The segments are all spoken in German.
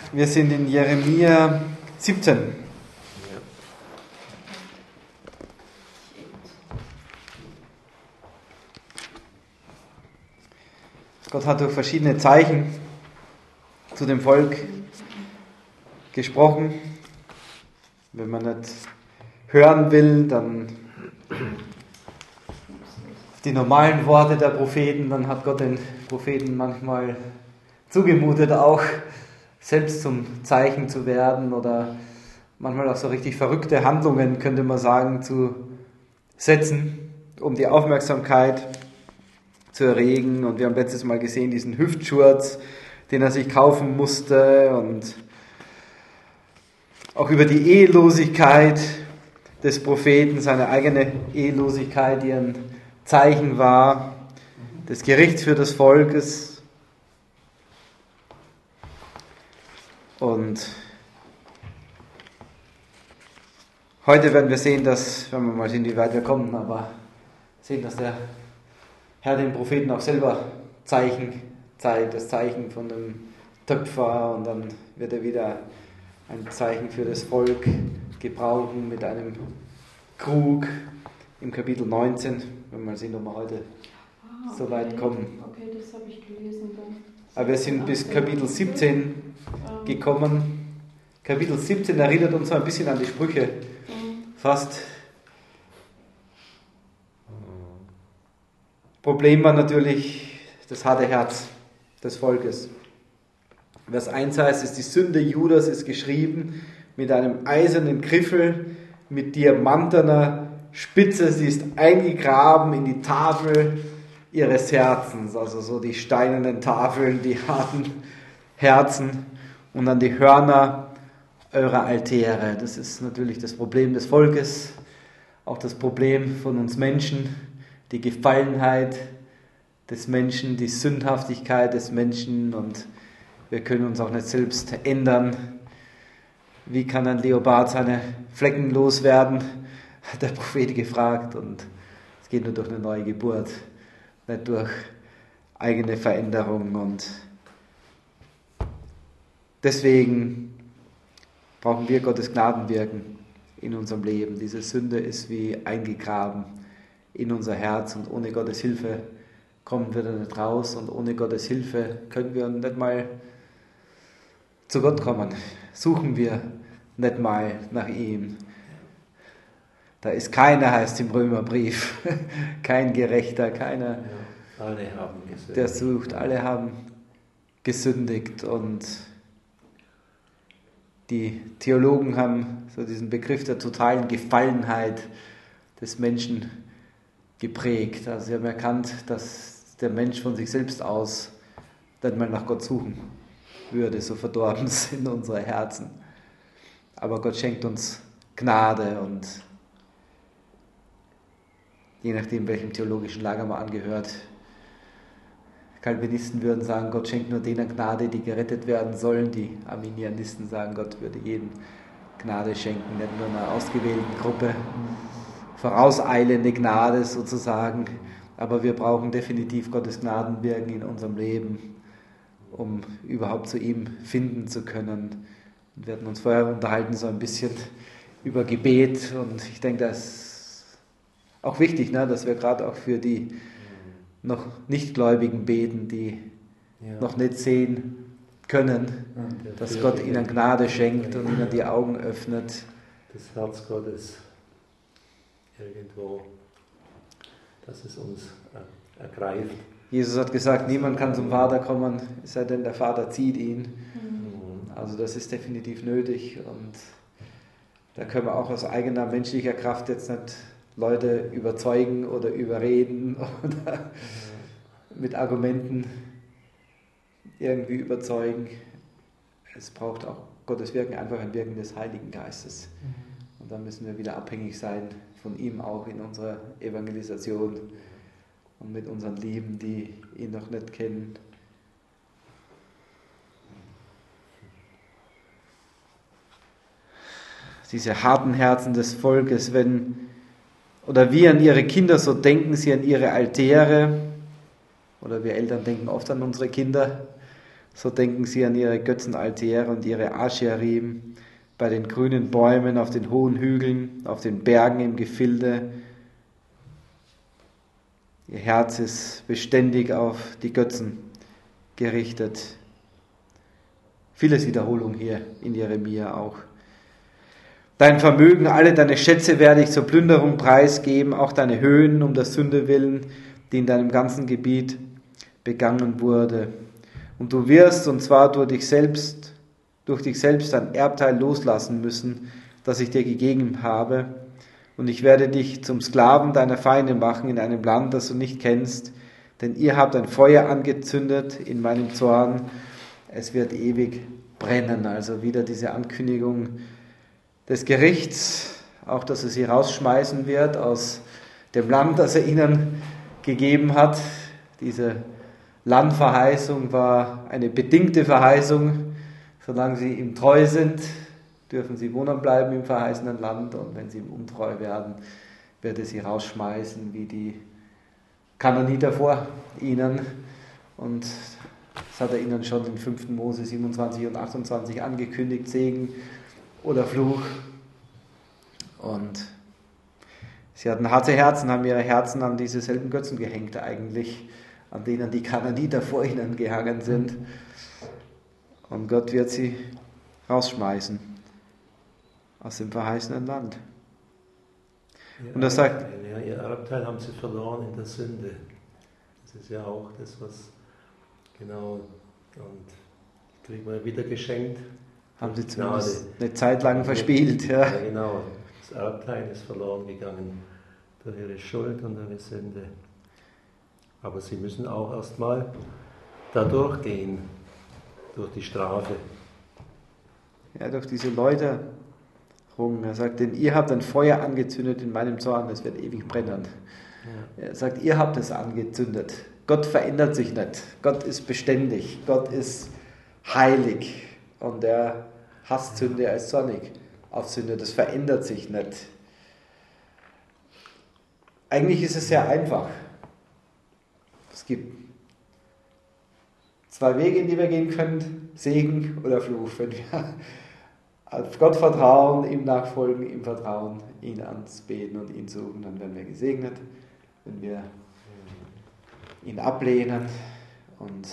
Wir sind in Jeremia 17. Gott hat durch verschiedene Zeichen zu dem Volk gesprochen. Wenn man nicht hören will, dann die normalen Worte der Propheten, dann hat Gott den Propheten manchmal zugemutet, auch selbst zum Zeichen zu werden oder manchmal auch so richtig verrückte Handlungen, könnte man sagen, zu setzen, um die Aufmerksamkeit zu erregen. Und wir haben letztes Mal gesehen, diesen Hüftschurz, den er sich kaufen musste, und auch über die Ehelosigkeit des Propheten, seine eigene Ehelosigkeit, die ein Zeichen war des Gerichts für das Volkes. Und heute werden wir sehen, dass, wenn wir mal sehen, wie weit wir kommen, aber sehen, dass der Herr den Propheten auch selber Zeichen zeigt, das Zeichen von einem Töpfer, und dann wird er wieder ein Zeichen für das Volk gebrauchen mit einem Krug im Kapitel 19. Wir mal sehen, ob wir heute so weit kommen. Okay, das habe ich gelesen dann. Aber wir sind bis Kapitel 17 gekommen. Kapitel 17 erinnert uns so ein bisschen an die Sprüche. Fast. Problem war natürlich das harte Herz des Volkes. Vers 1 heißt es, die Sünde Judas ist geschrieben mit einem eisernen Griffel, mit diamantener Spitze. Sie ist eingegraben in die Tafel ihres Herzens, also so die steinernen Tafeln, die harten Herzen, und dann die Hörner eurer Altäre. Das ist natürlich das Problem des Volkes, auch das Problem von uns Menschen, die Gefallenheit des Menschen, die Sündhaftigkeit des Menschen, und wir können uns auch nicht selbst ändern. Wie kann ein Leopard seine Flecken loswerden, hat der Prophet gefragt, und es geht nur durch eine neue Geburt, nicht durch eigene Veränderung. Und deswegen brauchen wir Gottes Gnadenwirken in unserem Leben. Diese Sünde ist wie eingegraben in unser Herz, und ohne Gottes Hilfe kommen wir da nicht raus, und ohne Gottes Hilfe können wir nicht mal zu Gott kommen. Suchen wir nicht mal nach ihm. Da ist keiner, heißt im Römerbrief, kein Gerechter, keiner, alle haben gesündigt. Der sucht. Alle haben gesündigt, und die Theologen haben so diesen Begriff der totalen Gefallenheit des Menschen geprägt. Also sie haben erkannt, dass der Mensch von sich selbst aus nicht mal nach Gott suchen würde, so verdorben sind unsere Herzen. Aber Gott schenkt uns Gnade, und je nachdem, welchem theologischen Lager man angehört, Calvinisten würden sagen, Gott schenkt nur denen Gnade, die gerettet werden sollen. Die Arminianisten sagen, Gott würde jedem Gnade schenken, nicht nur einer ausgewählten Gruppe. Vorauseilende Gnade sozusagen. Aber wir brauchen definitiv Gottes Gnadenwirken in unserem Leben, um überhaupt zu ihm finden zu können. Wir hatten uns vorher unterhalten so ein bisschen über Gebet, und ich denke, das ist auch wichtig, ne, dass wir gerade auch für die noch Nichtgläubigen beten, die noch nicht sehen können, dass Gott ihnen Gnade schenkt und ihnen die Augen öffnet. Das Herz Gottes irgendwo, dass es uns ergreift. Jesus hat gesagt, niemand kann zum Vater kommen, es sei denn, der Vater zieht ihn. Also das ist definitiv nötig, und da können wir auch aus eigener menschlicher Kraft jetzt nicht Leute überzeugen oder überreden oder mit Argumenten irgendwie überzeugen. Es braucht auch Gottes Wirken, einfach ein Wirken des Heiligen Geistes. Und da müssen wir wieder abhängig sein von ihm, auch in unserer Evangelisation und mit unseren Lieben, die ihn noch nicht kennen. Diese harten Herzen des Volkes, oder wie an ihre Kinder, so denken sie an ihre Altäre. Oder wir Eltern denken oft an unsere Kinder. So denken sie an ihre Götzenaltäre und ihre Ascherim bei den grünen Bäumen, auf den hohen Hügeln, auf den Bergen im Gefilde. Ihr Herz ist beständig auf die Götzen gerichtet. Vieles Wiederholung hier in Jeremia auch. Dein Vermögen, alle deine Schätze werde ich zur Plünderung preisgeben, auch deine Höhen um der Sünde willen, die in deinem ganzen Gebiet begangen wurde. Und du wirst, und zwar durch dich selbst dein Erbteil loslassen müssen, das ich dir gegeben habe. Und ich werde dich zum Sklaven deiner Feinde machen in einem Land, das du nicht kennst. Denn ihr habt ein Feuer angezündet in meinem Zorn. Es wird ewig brennen. Also wieder diese Ankündigung des Gerichts, auch dass er sie rausschmeißen wird aus dem Land, das er ihnen gegeben hat. Diese Landverheißung war eine bedingte Verheißung. Solange sie ihm treu sind, dürfen sie wohnen bleiben im verheißenen Land. Und wenn sie ihm untreu werden, wird er sie rausschmeißen, wie die Kanaaniter vor ihnen. Und das hat er ihnen schon in 5. Mose 27 und 28 angekündigt, Segen oder Fluch. Und sie hatten harte Herzen, haben ihre Herzen an diese selben Götzen gehängt eigentlich, an denen die Kanaaniter vor ihnen gehangen sind. Und Gott wird sie rausschmeißen aus dem verheißenen Land. Und er sagt, ja, ihr Erbteil haben sie verloren in der Sünde. Das ist ja auch das, was genau, und kriegen wir wieder geschenkt. Haben sie zumindest eine Zeit lang verspielt. Ja, genau. Das Erbteil ist verloren gegangen durch ihre Schuld und ihre Sünde. Aber sie müssen auch erstmal da durchgehen, durch die Strafe. Ja, durch diese Läuterung. Er sagt, denn ihr habt ein Feuer angezündet in meinem Zorn, das wird ewig brennen. Ja. Er sagt, ihr habt es angezündet. Gott verändert sich nicht. Gott ist beständig. Gott ist heilig. Und er hasst Sünde, er ist zornig auf Sünde. Das verändert sich nicht. Eigentlich ist es sehr einfach. Es gibt 2 Wege, in die wir gehen können: Segen oder Fluch. Wenn wir auf Gott vertrauen, ihm nachfolgen, ihm vertrauen, ihn anbeten und ihn suchen, dann werden wir gesegnet. Wenn wir ihn ablehnen und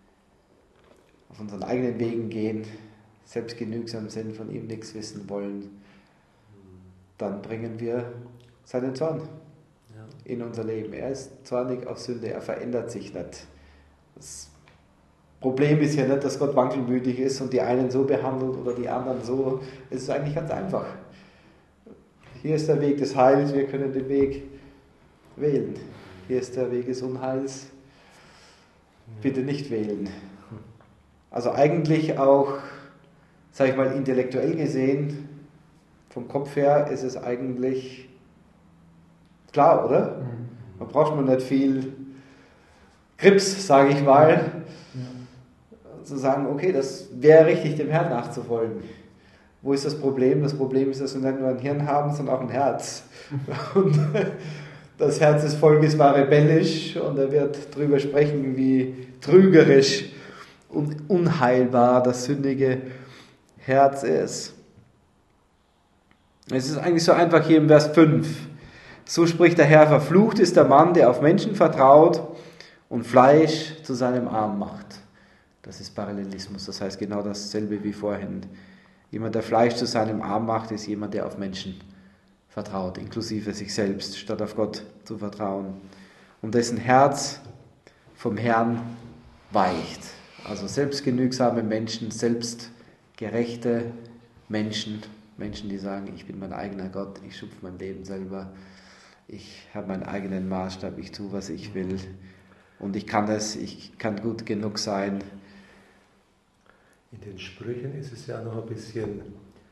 auf unseren eigenen Wegen gehen, selbstgenügsam sind, von ihm nichts wissen wollen, dann bringen wir seinen Zorn in unser Leben. Er ist zornig auf Sünde, er verändert sich nicht. Das Problem ist ja nicht, dass Gott wankelmütig ist und die einen so behandelt oder die anderen so. Es ist eigentlich ganz einfach. Hier ist der Weg des Heils, wir können den Weg wählen. Hier ist der Weg des Unheils, bitte nicht wählen. Also eigentlich auch, sage ich mal, intellektuell gesehen, vom Kopf her ist es eigentlich klar, oder? Da braucht man nicht viel Grips, sage ich mal, zu sagen, okay, das wäre richtig, dem Herrn nachzufolgen. Wo ist das Problem? Das Problem ist, dass wir nicht nur ein Hirn haben, sondern auch ein Herz. Und das Herz des Volkes war rebellisch und er wird darüber sprechen, wie trügerisch und unheilbar das sündige Herz ist. Es ist eigentlich so einfach hier im Vers 5. So spricht der Herr: Verflucht ist der Mann, der auf Menschen vertraut und Fleisch zu seinem Arm macht. Das ist Parallelismus, das heißt genau dasselbe wie vorhin. Jemand, der Fleisch zu seinem Arm macht, ist jemand, der auf Menschen vertraut, inklusive sich selbst, statt auf Gott zu vertrauen. Und dessen Herz vom Herrn weicht. Also selbstgenügsame Menschen, selbstgerechte Menschen, Menschen, die sagen, ich bin mein eigener Gott, ich schupfe mein Leben selber, ich habe meinen eigenen Maßstab, ich tue, was ich will und ich kann gut genug sein. In den Sprüchen ist es ja noch ein bisschen,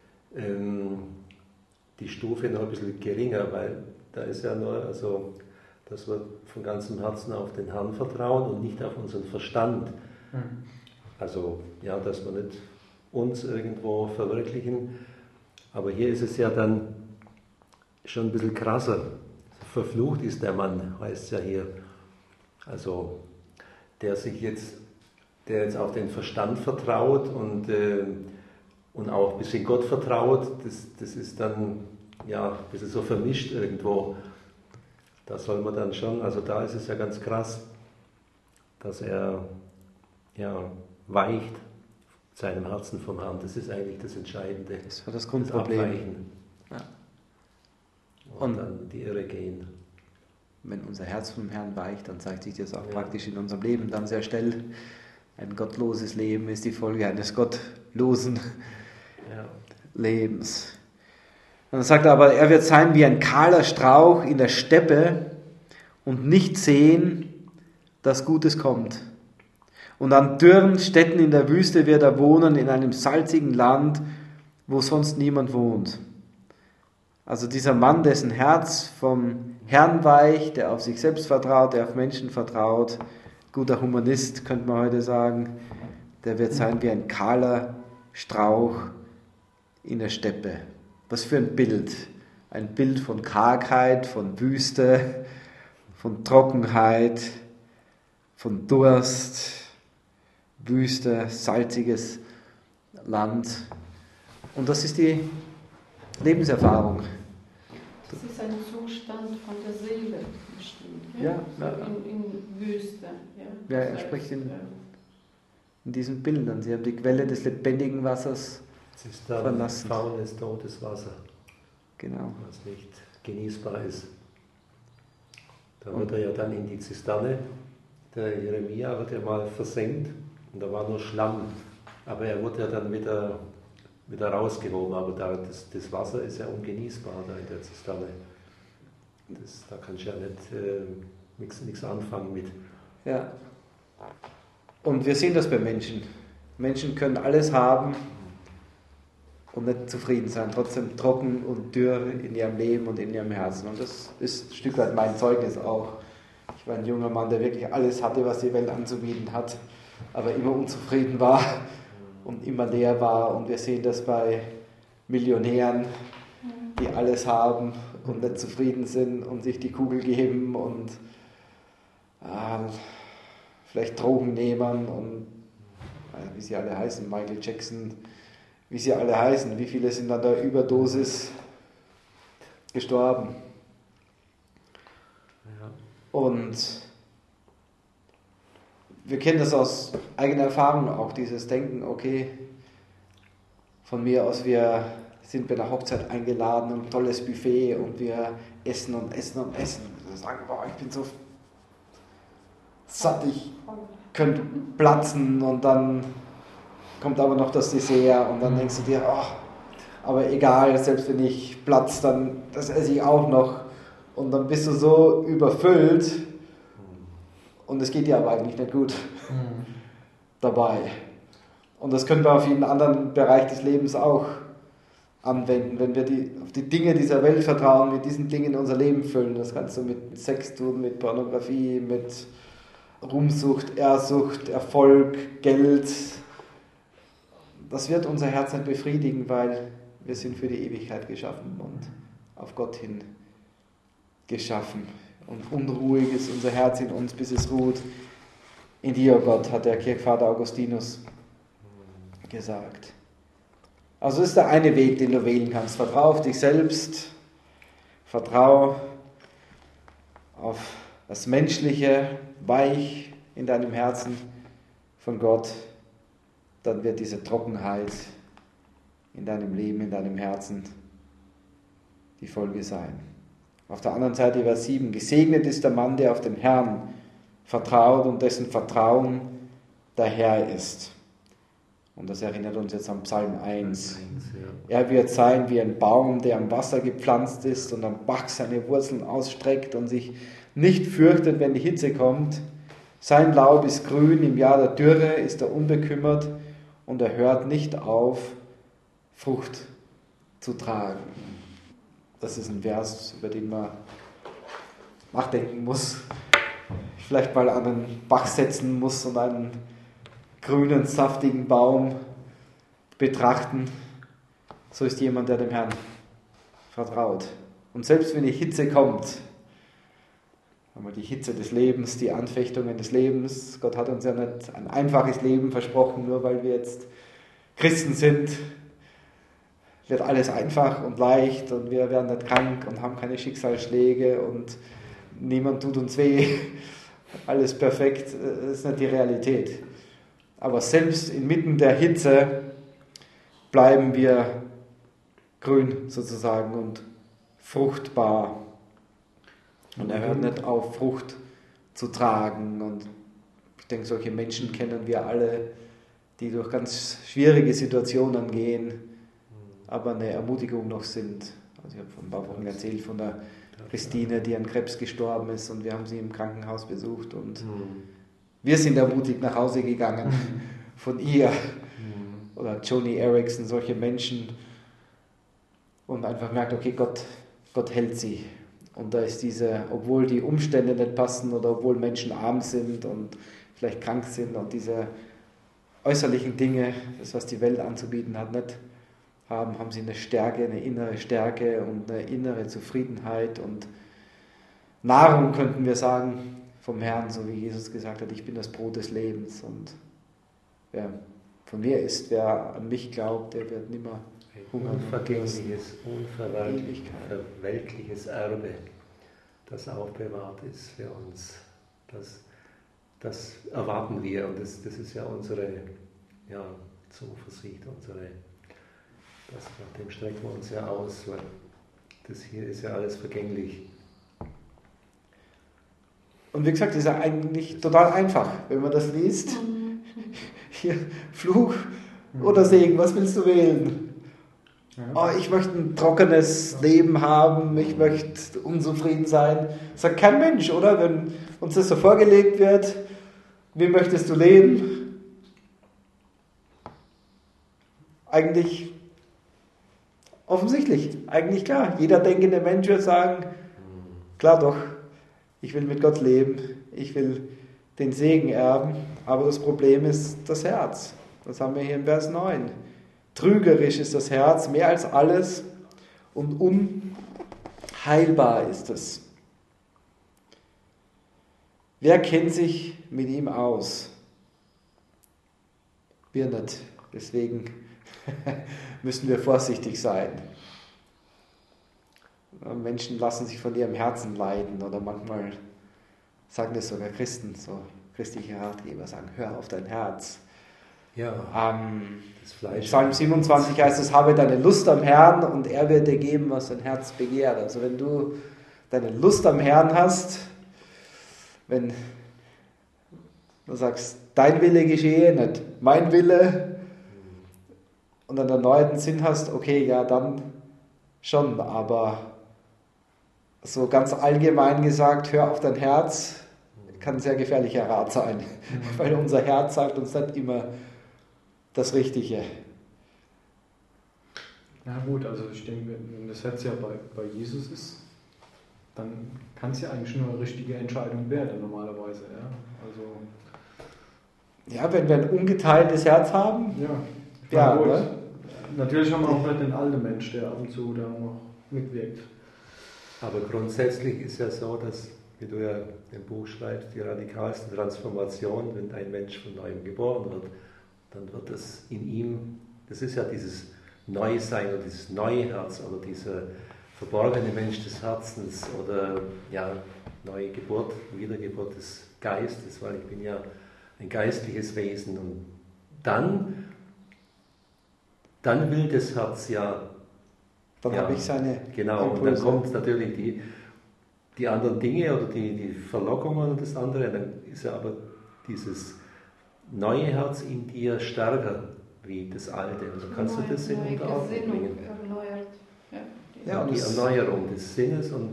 die Stufe noch ein bisschen geringer, weil da ist ja nur, also, dass wir von ganzem Herzen auf den Herrn vertrauen und nicht auf unseren Verstand. Also, ja, dass wir nicht uns irgendwo verwirklichen, aber hier ist es ja dann schon ein bisschen krasser. Verflucht ist der Mann, heißt es ja hier. Also, der sich jetzt der jetzt auf den Verstand vertraut und auch ein bisschen Gott vertraut, das ist dann ja ein bisschen so vermischt irgendwo. Da soll man dann schon, also da ist es ja ganz krass, dass er ja weicht seinem Herzen vom Herrn. Das ist eigentlich das Entscheidende. Das war das Grundproblem. Das Abweichen. Ja. Und dann die Irre gehen. Wenn unser Herz vom Herrn weicht, dann zeigt sich das auch praktisch in unserem Leben dann sehr schnell. Ein gottloses Leben ist die Folge eines gottlosen Lebens. Und dann sagt er aber, er wird sein wie ein kahler Strauch in der Steppe und nicht sehen, dass Gutes kommt. Und an dürren Städten in der Wüste wird er wohnen, in einem salzigen Land, wo sonst niemand wohnt. Also dieser Mann, dessen Herz vom Herrn weicht, der auf sich selbst vertraut, der auf Menschen vertraut, guter Humanist, könnte man heute sagen, der wird sein wie ein kahler Strauch in der Steppe. Was für ein Bild. Ein Bild von Kargheit, von Wüste, von Trockenheit, von Durst, Wüste, salziges Land. Und das ist die Lebenserfahrung. Das ist ein Zustand von der Seele bestimmt. Ja, in Wüste. Ja, er spricht in diesen Bildern. Sie haben die Quelle des lebendigen Wassers verlassen. Faules, totes Wasser. Genau. Was nicht genießbar ist. Da wird er ja dann in die Zisterne, der Jeremia wird ja mal versenkt und da war nur Schlamm. Aber er wurde ja dann wieder rausgehoben, aber das Wasser ist ja ungenießbar da in der Zisterne. Da kannst du ja nichts anfangen mit. Ja. Und wir sehen das bei Menschen. Menschen können alles haben und nicht zufrieden sein, trotzdem trocken und dürr in ihrem Leben und in ihrem Herzen. Und das ist ein Stück weit mein Zeugnis auch. Ich war ein junger Mann, der wirklich alles hatte, was die Welt anzubieten hat, aber immer unzufrieden war und immer leer war. Und wir sehen das bei Millionären, die alles haben und nicht zufrieden sind und sich die Kugel geben und vielleicht Drogennehmern und wie sie alle heißen, Michael Jackson, wie sie alle heißen, wie viele sind an der Überdosis gestorben. Ja. Und wir kennen das aus eigener Erfahrung auch, dieses Denken, okay, von mir aus, wir sind bei einer Hochzeit eingeladen und ein tolles Buffet und wir essen und essen und essen. Und wir sagen, boah, ich bin so satt, ich könnte platzen und dann kommt aber noch das Dessert und dann denkst du dir, oh, aber egal, selbst wenn ich platze, dann das esse ich auch noch und dann bist du so überfüllt und es geht dir aber eigentlich nicht gut dabei. Und das können wir auf jeden anderen Bereich des Lebens auch anwenden, wenn wir auf die Dinge dieser Welt vertrauen, mit diesen Dingen unser Leben füllen. Das kannst du mit Sex tun, mit Pornografie, mit Ruhmsucht, Ehrsucht, Erfolg, Geld. Das wird unser Herz nicht befriedigen, weil wir sind für die Ewigkeit geschaffen und auf Gott hin geschaffen. Und unruhig ist unser Herz in uns, bis es ruht. In dir, Gott, hat der Kirchvater Augustinus gesagt. Also das ist der eine Weg, den du wählen kannst. Vertrau auf dich selbst, vertrau auf das Menschliche, weich in deinem Herzen von Gott. Dann wird diese Trockenheit in deinem Leben, in deinem Herzen die Folge sein. Auf der anderen Seite Vers 7. Gesegnet ist der Mann, der auf den Herrn vertraut und dessen Vertrauen der Herr ist. Und das erinnert uns jetzt an Psalm 1. Er wird sein wie ein Baum, der am Wasser gepflanzt ist und am Bach seine Wurzeln ausstreckt und sich nicht fürchtet, wenn die Hitze kommt. Sein Laub ist grün, im Jahr der Dürre ist er unbekümmert und er hört nicht auf, Frucht zu tragen. Das ist ein Vers, über den man nachdenken muss. Vielleicht mal an einen Bach setzen muss und einen grünen, saftigen Baum betrachten. So ist jemand, der dem Herrn vertraut. Und selbst wenn die Hitze kommt, Einmal die Hitze des Lebens, die Anfechtungen des Lebens. Gott hat uns ja nicht ein einfaches Leben versprochen, nur weil wir jetzt Christen sind, wird alles einfach und leicht und wir werden nicht krank und haben keine Schicksalsschläge und niemand tut uns weh. Alles perfekt, das ist nicht die Realität. Aber selbst inmitten der Hitze bleiben wir grün sozusagen und fruchtbar. Und er hört nicht auf, Frucht zu tragen. Und ich denke, solche Menschen kennen wir alle, die durch ganz schwierige Situationen gehen, aber eine Ermutigung noch sind. Also ich habe vor ein paar Wochen erzählt von der Christine, die an Krebs gestorben ist und wir haben sie im Krankenhaus besucht und wir sind ermutigt nach Hause gegangen von ihr. Oder Joni Erickson, solche Menschen und einfach merkt, okay, Gott hält sie. Und da ist obwohl die Umstände nicht passen oder obwohl Menschen arm sind und vielleicht krank sind und diese äußerlichen Dinge, das was die Welt anzubieten hat, nicht haben sie eine Stärke, eine innere Stärke und eine innere Zufriedenheit und Nahrung, könnten wir sagen, vom Herrn, so wie Jesus gesagt hat, ich bin das Brot des Lebens und wer von mir isst, wer an mich glaubt, der wird nimmer hungern. Unvergängliches, unverweltliches Erbe, das aufbewahrt ist für uns. Das erwarten wir und das ist ja unsere Zuversicht, nach dem strecken wir uns ja aus, weil das hier ist ja alles vergänglich. Und wie gesagt, das ist ja eigentlich total einfach, wenn man das liest. Hier, Fluch oder Segen, was willst du wählen? Oh, ich möchte ein trockenes Leben haben, ich möchte unzufrieden sein. Sagt kein Mensch, oder? Wenn uns das so vorgelegt wird, wie möchtest du leben? Eigentlich offensichtlich, eigentlich klar. Jeder denkende Mensch wird sagen, klar doch, ich will mit Gott leben, ich will den Segen erben, aber das Problem ist das Herz. Das haben wir hier in Vers 9. Trügerisch ist das Herz mehr als alles und unheilbar ist es. Wer kennt sich mit ihm aus? Wir nicht. Deswegen müssen wir vorsichtig sein. Menschen lassen sich von ihrem Herzen leiten oder manchmal sagen das sogar Christen, so christliche Ratgeber sagen, hör auf dein Herz. Ja, das Fleisch. Psalm 27 heißt es, habe deine Lust am Herrn und er wird dir geben, was dein Herz begehrt. Also wenn du deine Lust am Herrn hast, wenn du sagst, dein Wille geschehe, nicht mein Wille, und einen erneuerten Sinn hast, okay, ja, dann schon, aber so ganz allgemein gesagt, hör auf dein Herz, kann ein sehr gefährlicher Rat sein, weil unser Herz sagt uns nicht immer das Richtige. Na gut, also ich denke, wenn das Herz ja bei Jesus ist, dann kann es ja eigentlich nur eine richtige Entscheidung werden, normalerweise. Ja, wenn wir ein ungeteiltes Herz haben, ja, ne? Natürlich haben wir auch nicht den alten Mensch, der ab und zu da noch mitwirkt. Aber grundsätzlich ist ja so, dass, wie du ja im Buch schreibst, die radikalste Transformation, wenn ein Mensch von neuem geboren wird, dann wird es in ihm, das ist ja dieses Neusein oder dieses neue Herz oder dieser verborgene Mensch des Herzens oder ja, neue Geburt, Wiedergeburt des Geistes, weil ich bin ja ein geistliches Wesen und dann will das Herz ja. Dann habe ich seine Genau, Impulse. und dann kommt natürlich die anderen Dinge oder die Verlockungen und das andere, dann ist ja aber dieses neue Herz in dir stärker wie das alte. Und dann kannst du das in Unterordnung bringen. Erneuert. Ja, und die Erneuerung des Sinnes und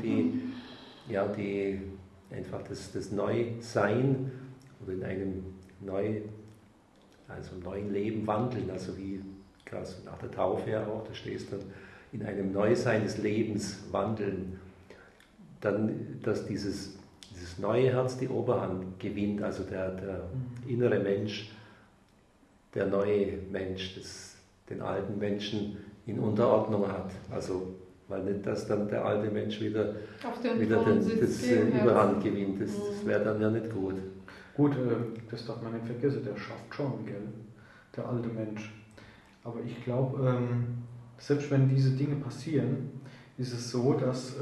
einfach das Neusein oder in einem neuen Leben wandeln, also wie gerade nach der Taufe ja auch, da stehst du in einem Neusein des Lebens wandeln, dann, dass dieses neue Herz die Oberhand gewinnt, also der innere Mensch, der neue Mensch, den alten Menschen in Unterordnung hat. Also Weil nicht, dass dann der alte Mensch wieder Auf den das Thron sitzt, ja. Überhand gewinnt. Das wäre dann ja nicht gut. Gut, das darf man nicht vergessen, der schafft schon, gell? Der alte Mensch. Aber ich glaube, selbst wenn diese Dinge passieren, ist es so, dass,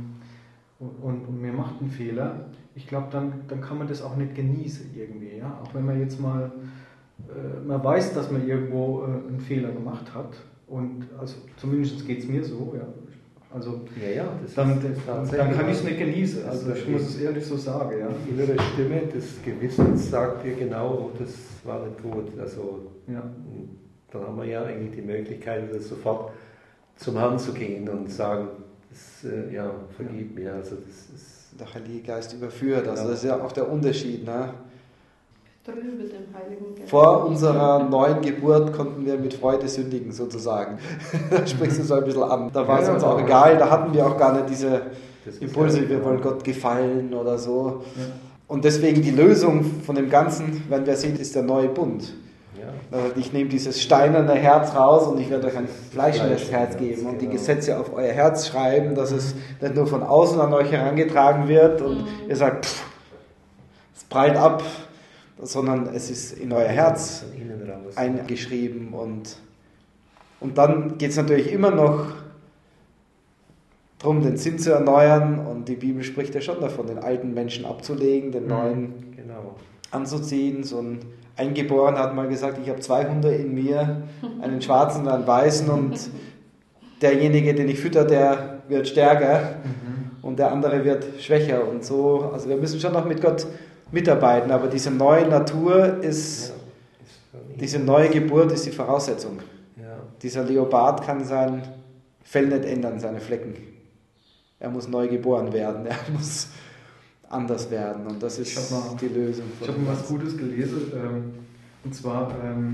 und mir macht einen Fehler, ich glaube, dann kann man das auch nicht genießen irgendwie. Ja? Auch wenn man jetzt mal, man weiß, dass man irgendwo einen Fehler gemacht hat, und also zumindest geht es mir so, ja. Also dann kann ich es nicht genießen. Also ich muss es ehrlich so sagen. Ja. Die innere Stimme des Gewissens sagt dir genau, oh, das war nicht gut. Also ja. Dann haben wir ja eigentlich die Möglichkeit, wieder sofort zum Herrn zu gehen und sagen, vergib mir. Also das ist der Heilige Geist überführt. Also das ist ja auch der Unterschied. Ne? Drüben dem Heiligen Geist. Vor unserer neuen Geburt konnten wir mit Freude sündigen, sozusagen. Da sprichst du so ein bisschen an. Da war es uns auch egal, da hatten wir auch gar nicht diese Impulse, wir wollen Gott gefallen oder so. Ja. Und deswegen die Lösung von dem Ganzen, wenn wir sehen, ist der neue Bund. Ja. Also ich nehme dieses steinerne Herz raus und ich werde euch ein fleischendes Herz geben und die Gesetze auf euer Herz schreiben, dass es nicht nur von außen an euch herangetragen wird und ihr sagt, es prallt ab, sondern es ist in euer Herz eingeschrieben. Und dann geht es natürlich immer noch darum, den Sinn zu erneuern. Und die Bibel spricht ja schon davon, den alten Menschen abzulegen, den neuen anzuziehen. So ein Eingeborener hat mal gesagt, ich habe 2 Hunde in mir, einen schwarzen und einen weißen. Und derjenige, den ich fütter, der wird stärker und der andere wird schwächer. Und so, also wir müssen schon noch mit Gott mitarbeiten, aber diese neue Natur diese neue Geburt ist die Voraussetzung. Ja. Dieser Leopard kann sein Fell nicht ändern, seine Flecken. Er muss neu geboren werden, er muss anders werden und das ist die Lösung. Ich habe mal was Gutes gelesen, und zwar,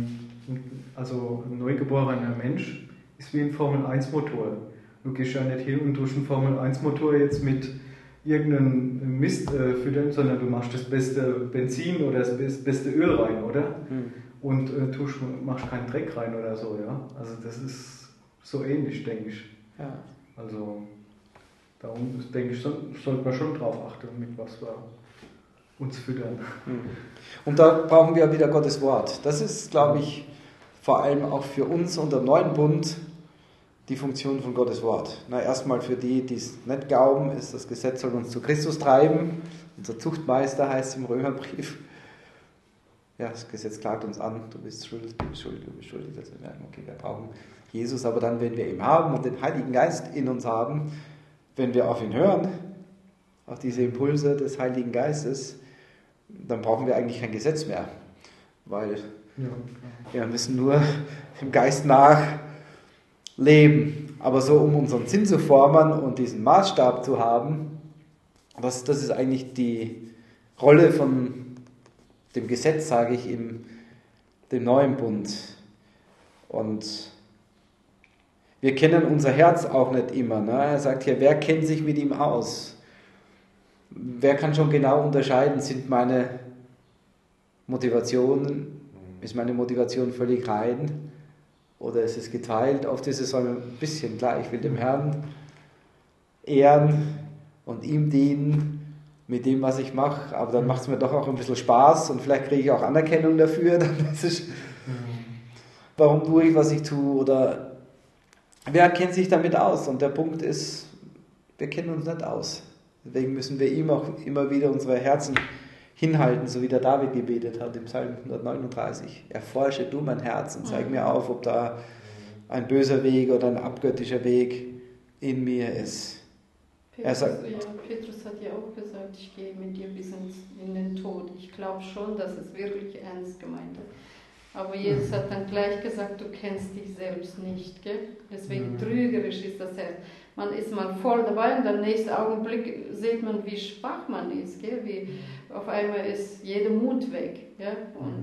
also ein neugeborener Mensch ist wie ein Formel-1-Motor. Du gehst ja nicht hin und tust einen Formel-1-Motor jetzt mit irgendeinen Mist füttern, sondern du machst das beste Benzin oder das beste Öl rein, oder? Und machst keinen Dreck rein oder so, ja. Also das ist so ähnlich, denke ich. Ja. Also darum denke ich, sollte man schon drauf achten, mit was wir uns füttern. Und da brauchen wir wieder Gottes Wort. Das ist, glaube ich, vor allem auch für uns unter dem neuen Bund die Funktion von Gottes Wort. Erstmal für die es nicht glauben, ist, das Gesetz soll uns zu Christus treiben. Unser Zuchtmeister heißt es im Römerbrief. Ja, das Gesetz klagt uns an, du bist schuldig, du bist schuldig, du bist schuldig. Also, okay, wir brauchen Jesus, aber dann, wenn wir ihn haben und den Heiligen Geist in uns haben, wenn wir auf ihn hören, auf diese Impulse des Heiligen Geistes, dann brauchen wir eigentlich kein Gesetz mehr. Weil wir müssen nur im Geist nach leben. Aber so, um unseren Sinn zu formen und diesen Maßstab zu haben, das ist eigentlich die Rolle von dem Gesetz, sage ich, in dem neuen Bund. Und wir kennen unser Herz auch nicht immer. Ne? Er sagt hier, wer kennt sich mit ihm aus? Wer kann schon genau unterscheiden, sind meine Motivationen, ist meine Motivation völlig rein? Oder ist es geteilt? Oft ist es ein bisschen klar, ich will dem Herrn ehren und ihm dienen mit dem, was ich mache, aber dann macht es mir doch auch ein bisschen Spaß und vielleicht kriege ich auch Anerkennung dafür. Dann ist es, warum tue ich, was ich tue? Oder wer kennt sich damit aus? Und der Punkt ist, wir kennen uns nicht aus. Deswegen müssen wir ihm auch immer wieder unsere Herzen hinhalten, so wie der David gebetet hat im Psalm 139. Erforsche du mein Herz und zeig mir auf, ob da ein böser Weg oder ein abgöttischer Weg in mir ist. Petrus hat ja auch gesagt, ich gehe mit dir bis in den Tod. Ich glaube schon, dass es wirklich ernst gemeint ist. Aber Jesus hat dann gleich gesagt, du kennst dich selbst nicht. Gell? Deswegen trügerisch ist das Herz. Man ist mal voll dabei und im nächsten Augenblick sieht man, wie schwach man ist. Gell? Wie auf einmal ist jeder Mut weg. Gell?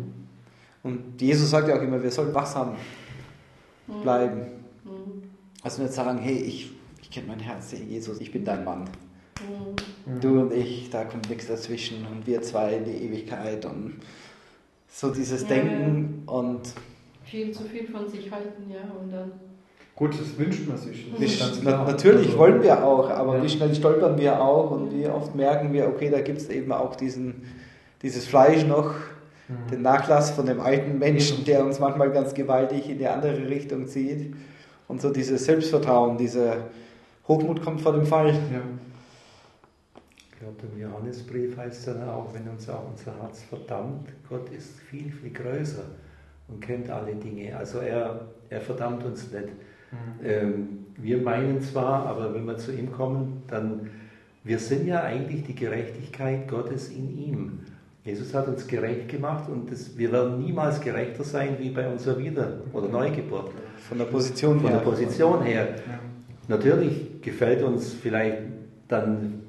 Und Jesus sagt ja auch immer, wir sollen wachsam bleiben. Also nicht sagen, hey, ich kenne mein Herz, hey Jesus, ich bin dein Mann. Du und ich, da kommt nichts dazwischen und wir zwei in die Ewigkeit und so dieses Denken und viel zu viel von sich halten, ja, und dann Gut, das wünscht man sich. Das ist ganz klar. Natürlich Also, wollen wir auch, aber ja. wie schnell stolpern wir auch und wie oft merken wir, okay, da gibt es eben auch dieses Fleisch noch, den Nachlass von dem alten Menschen, der uns manchmal ganz gewaltig in die andere Richtung zieht. Und so dieses Selbstvertrauen, dieser Hochmut kommt vor dem Fall. Ja. Ich glaube, im Johannesbrief heißt es dann auch, wenn uns auch unser Herz verdammt, Gott ist viel, viel größer und kennt alle Dinge. Also er verdammt uns nicht. Wir meinen zwar, aber wenn wir zu ihm kommen, dann, wir sind ja eigentlich die Gerechtigkeit Gottes in ihm. Jesus hat uns gerecht gemacht und wir werden niemals gerechter sein wie bei unserer oder Neugeburt. Von der Position her. Von der Position her. Ja. Natürlich gefällt uns vielleicht dann,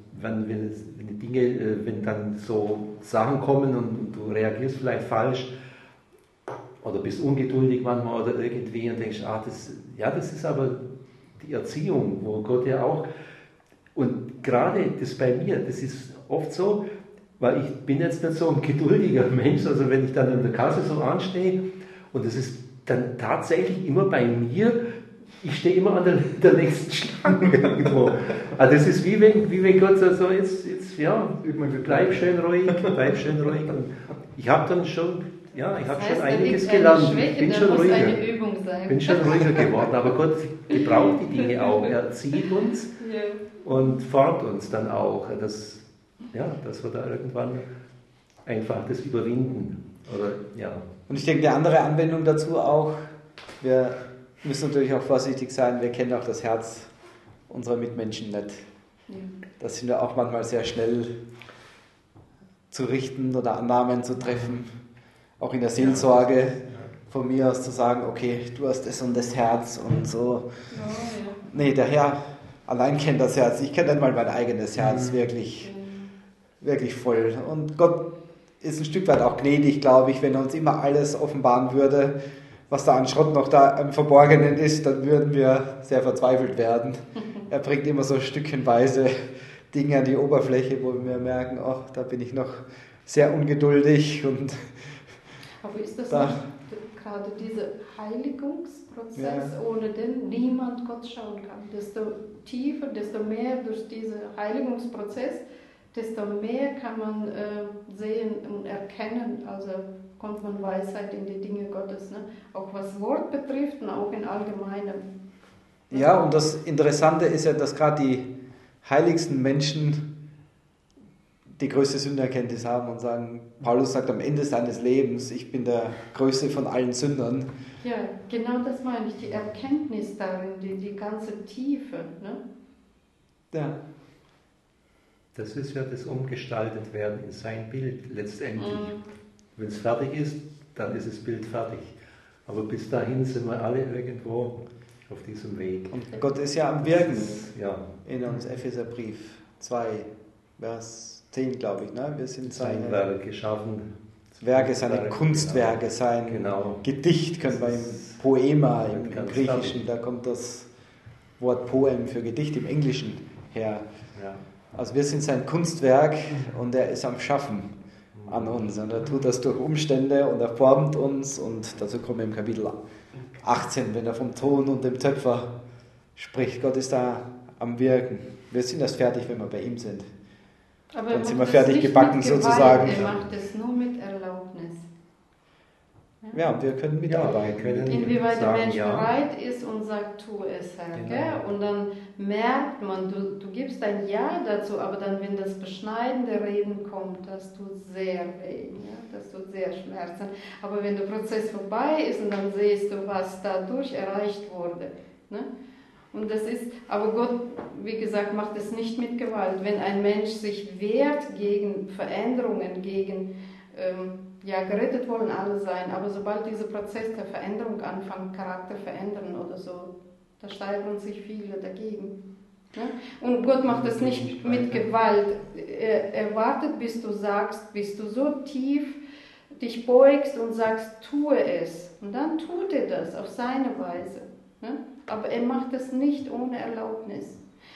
wenn dann so Sachen kommen und du reagierst vielleicht falsch oder bist ungeduldig manchmal oder irgendwie und denkst, das ist aber die Erziehung, wo Gott ja auch, und gerade das bei mir, das ist oft so, weil ich bin jetzt nicht so ein geduldiger Mensch, also wenn ich dann in der Kasse so anstehe und es ist dann tatsächlich immer bei mir, ich stehe immer an der nächsten Schlange irgendwo. Also das ist wie wenn Gott so jetzt bleib schön ruhig. Und ich habe dann schon, schon einiges gelernt. Ich bin schon ruhiger geworden, aber Gott gebraucht die Dinge auch. Er zieht uns und formt uns dann auch, dass wir da irgendwann einfach das überwinden. Und ich denke, eine andere Anwendung dazu auch, wir müssen natürlich auch vorsichtig sein, wir kennen auch das Herz unserer Mitmenschen nicht. Ja. Da sind wir auch manchmal sehr schnell zu richten oder Annahmen zu treffen, auch in der Seelsorge von mir aus zu sagen, okay, du hast das und das Herz und so. Ja. Nee, der Herr allein kennt das Herz, ich kenne nicht mal mein eigenes Herz wirklich voll. Und Gott ist ein Stück weit auch gnädig, glaube ich, wenn er uns immer alles offenbaren würde, was da an Schrott noch da im Verborgenen ist, dann würden wir sehr verzweifelt werden. Er bringt immer so stückchenweise Dinge an die Oberfläche, wo wir merken, da bin ich noch sehr ungeduldig. Aber ist das nicht gerade dieser Heiligungsprozess, ohne den niemand Gott schauen kann? Desto tiefer, desto mehr durch diesen Heiligungsprozess, desto mehr kann man sehen und erkennen, also kommt man Weisheit in die Dinge Gottes, ne? Auch was Wort betrifft und auch in Allgemeinem. Ja, und das Interessante ist ja, dass gerade die heiligsten Menschen die größte Sündererkenntnis haben und sagen, Paulus sagt am Ende seines Lebens, ich bin der größte von allen Sündern. Ja, genau das meine ich, die Erkenntnis darin, die ganze Tiefe. Ne? Ja. Das ist ja das Umgestaltetwerden in sein Bild letztendlich. Wenn es fertig ist, dann ist das Bild fertig. Aber bis dahin sind wir alle irgendwo auf diesem Weg. Und Gott ist ja am Wirken in uns, Epheserbrief 2, Vers 10, glaube ich. Ne? Wir sind sein Werk geschaffen. Werke, seine Kunstwerke, sein Gedicht, können wir im Poema, im Griechischen, da kommt das Wort Poem für Gedicht im Englischen her. Ja. Also wir sind sein Kunstwerk und er ist am Schaffen an uns. Und er tut das durch Umstände und er formt uns. Und dazu kommen wir im Kapitel 18, wenn er vom Ton und dem Töpfer spricht. Gott ist da am Wirken. Wir sind erst fertig, wenn wir bei ihm sind. Aber dann sind wir fertig gebacken sozusagen. Er macht es nur mit Erlaubnis. Ja, und wir können mitarbeiten. Inwieweit der Mensch bereit ist und sagt, tu es, Herr. Genau. Und dann merkt man, du gibst ein Ja dazu, aber dann, wenn das beschneidende Reden kommt, das tut sehr weh, das tut sehr schmerzen. Aber wenn der Prozess vorbei ist und dann siehst du, was dadurch erreicht wurde. Ne? Und das ist, aber Gott, wie gesagt, macht es nicht mit Gewalt. Wenn ein Mensch sich wehrt gegen Veränderungen, gegen gerettet wollen alle sein, aber sobald dieser Prozess der Veränderung anfängt, Charakter verändern oder so, da steigern sich viele dagegen. Ja? Und Gott macht das nicht mit Gewalt. Er wartet, bis du sagst, bis du so tief dich beugst und sagst, tue es. Und dann tut er das auf seine Weise. Ja? Aber er macht es nicht ohne Erlaubnis.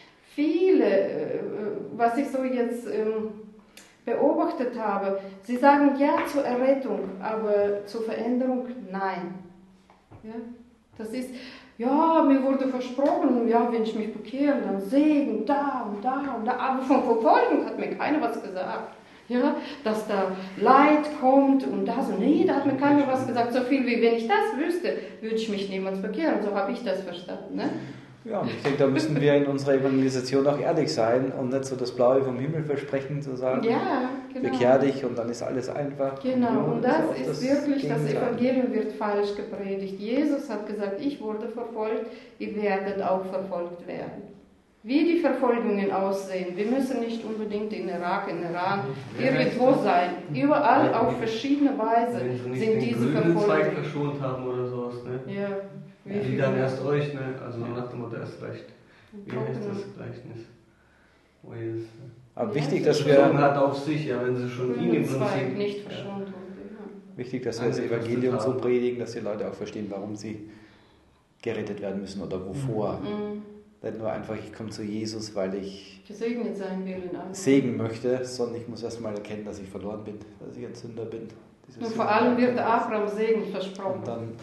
Viele, was ich so jetzt beobachtet habe, sie sagen ja zur Errettung, aber zur Veränderung nein. Ja? Das ist, ja, mir wurde versprochen, ja, wenn ich mich bekehre, dann Segen, da und da und da. Aber von Verfolgung hat mir keiner was gesagt. Ja, dass da Leid kommt und das. Nee, da hat mir keiner was gesagt. So viel wie wenn ich das wüsste, würde ich mich niemals bekehren. So habe ich das verstanden. Ne? Ja, und ich denke, da müssen wir in unserer Evangelisation auch ehrlich sein und nicht so das Blaue vom Himmel versprechen, zu sagen, ja, genau. Bekehr dich und dann ist alles einfach. Genau, und das ist das wirklich, das Gegenteil. Evangelium wird falsch gepredigt. Jesus hat gesagt, ich wurde verfolgt, ihr werdet auch verfolgt werden. Wie die Verfolgungen aussehen, wir müssen nicht unbedingt in Irak, in Iran, irgendwo sein. Überall auf verschiedene Weise sind diese Verfolgungen. Zweig verschont haben oder sowas, ne? Ja, Die dann erst euch, ne? Also nach dem Motto erst recht. Wie heißt das Gleichnis? Wo Jesus Aber Ja, wichtig, das dass bezogen wir, hat auf sich, ja, wenn sie schon ihn im Zweig Prinzip nicht verschont wurde. wichtig, dass wir das Evangelium so predigen, dass die Leute auch verstehen, warum sie gerettet werden müssen oder wovor. Mhm. Nicht nur einfach, ich komme zu Jesus, weil ich Gesegnet sein will in allem. Segen möchte, sondern ich muss erstmal erkennen, dass ich verloren bin, dass ich ein Sünder bin. Diese Und Sünde vor allem wird erkennen. Abraham Segen versprochen.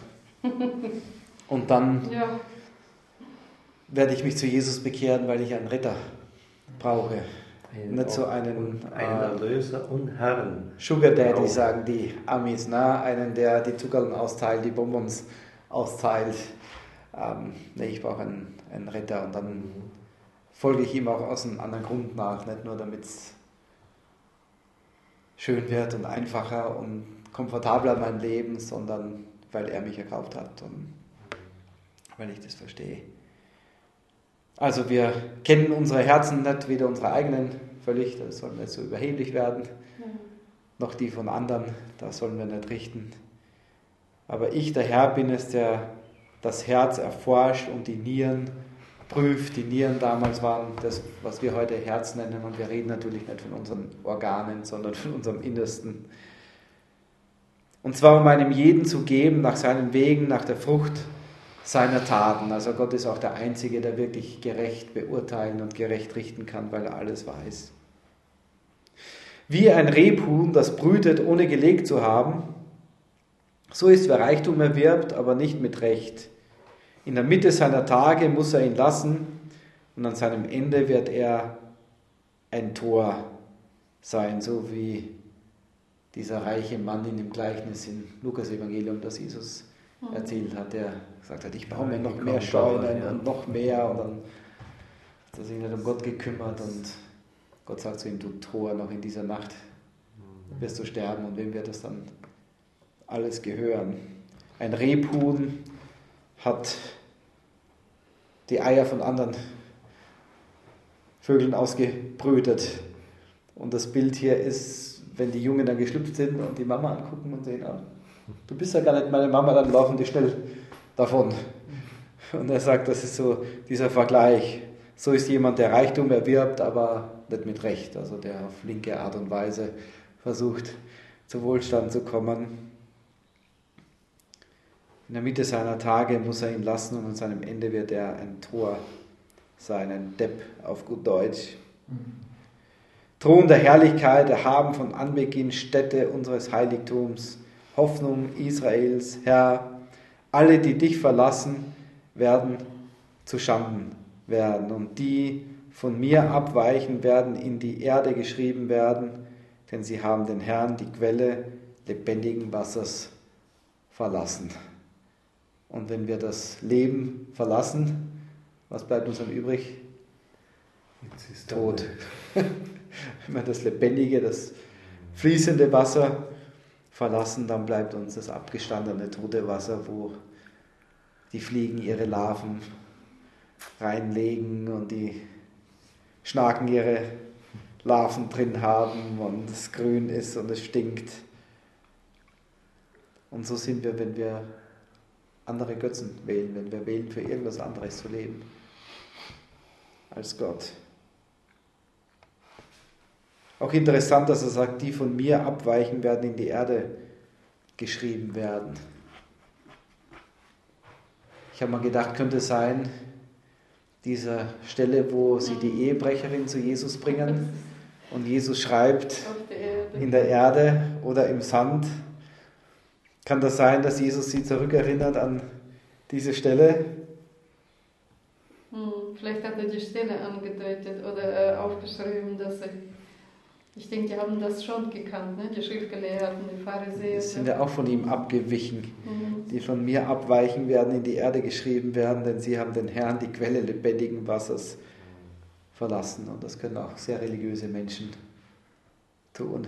Und dann Ja, werde ich mich zu Jesus bekehren, weil ich einen Retter brauche. Nicht so einen Erlöser und Herrn. Sugar Daddy, Brauche. sagen die Amis, ne? Einen, der die Zuckerl austeilt, die Bonbons austeilt. Nee, ich brauche einen Retter und dann folge ich ihm auch aus einem anderen Grund nach, nicht nur damit es schön wird und einfacher und komfortabler mein Leben, sondern weil er mich erkauft hat und weil ich das verstehe. Also wir kennen unsere Herzen nicht, weder unsere eigenen völlig, da sollen wir nicht so überheblich werden, noch die von anderen, da sollen wir nicht richten. Aber ich, der Herr, bin es, der das Herz erforscht und die Nieren prüft. Die Nieren damals waren das, was wir heute Herz nennen, und wir reden natürlich nicht von unseren Organen, sondern von unserem Innersten. Und zwar um einem jeden zu geben, nach seinen Wegen, nach der Frucht seiner Taten. Also Gott ist auch der Einzige, der wirklich gerecht beurteilen und gerecht richten kann, weil er alles weiß. Wie ein Rebhuhn, das brütet, ohne gelegt zu haben, so ist, wer Reichtum erwirbt, aber nicht mit Recht. In der Mitte seiner Tage muss er ihn lassen und an seinem Ende wird er ein Tor sein, so wie dieser reiche Mann in dem Gleichnis im Lukas-Evangelium, das Jesus erzählt hat, der gesagt hat, ich baue mir noch mehr Scheunen und noch mehr, und dann hat er sich nicht um Gott gekümmert und Gott sagt zu ihm, du Tor, noch in dieser Nacht wirst du sterben, und wem wird das dann alles gehören? Ein Rebhuhn hat die Eier von anderen Vögeln ausgebrütet. Und das Bild hier ist, wenn die Jungen dann geschlüpft sind und die Mama angucken und sehen, du bist ja gar nicht meine Mama, dann laufen die schnell davon. Und er sagt, das ist so dieser Vergleich. So ist jemand, der Reichtum erwirbt, aber nicht mit Recht, also der auf linke Art und Weise versucht, zu Wohlstand zu kommen. In der Mitte seiner Tage muss er ihn lassen und an seinem Ende wird er ein Tor sein, ein Depp auf gut Deutsch. Thron der Herrlichkeit, erhaben von Anbeginn, Stätte unseres Heiligtums, Hoffnung Israels, Herr, alle, die dich verlassen, werden zu Schanden werden, und die von mir abweichen, werden in die Erde geschrieben werden, denn sie haben den Herrn, die Quelle lebendigen Wassers, verlassen. Und wenn wir das Leben verlassen, was bleibt uns dann übrig? Tod. Wenn wir das lebendige, das fließende Wasser verlassen, dann bleibt uns das abgestandene, tote Wasser, wo die Fliegen ihre Larven reinlegen und die Schnaken ihre Larven drin haben und es grün ist und es stinkt. Und so sind wir, wenn wir andere Götzen wählen, wenn wir wählen, für irgendwas anderes zu leben als Gott. Auch interessant, dass er sagt, die von mir abweichen, werden in die Erde geschrieben werden. Ich habe mal gedacht, könnte es sein, diese Stelle, wo sie die Ehebrecherin zu Jesus bringen und Jesus schreibt in der Erde oder im Sand. Kann das sein, dass Jesus sie zurückerinnert an diese Stelle? Vielleicht hat er die Stelle angedeutet oder aufgeschrieben, dass ich denke, die haben das schon gekannt, ne? Die Schriftgelehrten, die Pharisäer. Die sind ja auch von ihm abgewichen. Die von mir abweichen, werden in die Erde geschrieben werden, denn sie haben den Herrn, die Quelle lebendigen Wassers, verlassen. Und das können auch sehr religiöse Menschen tun.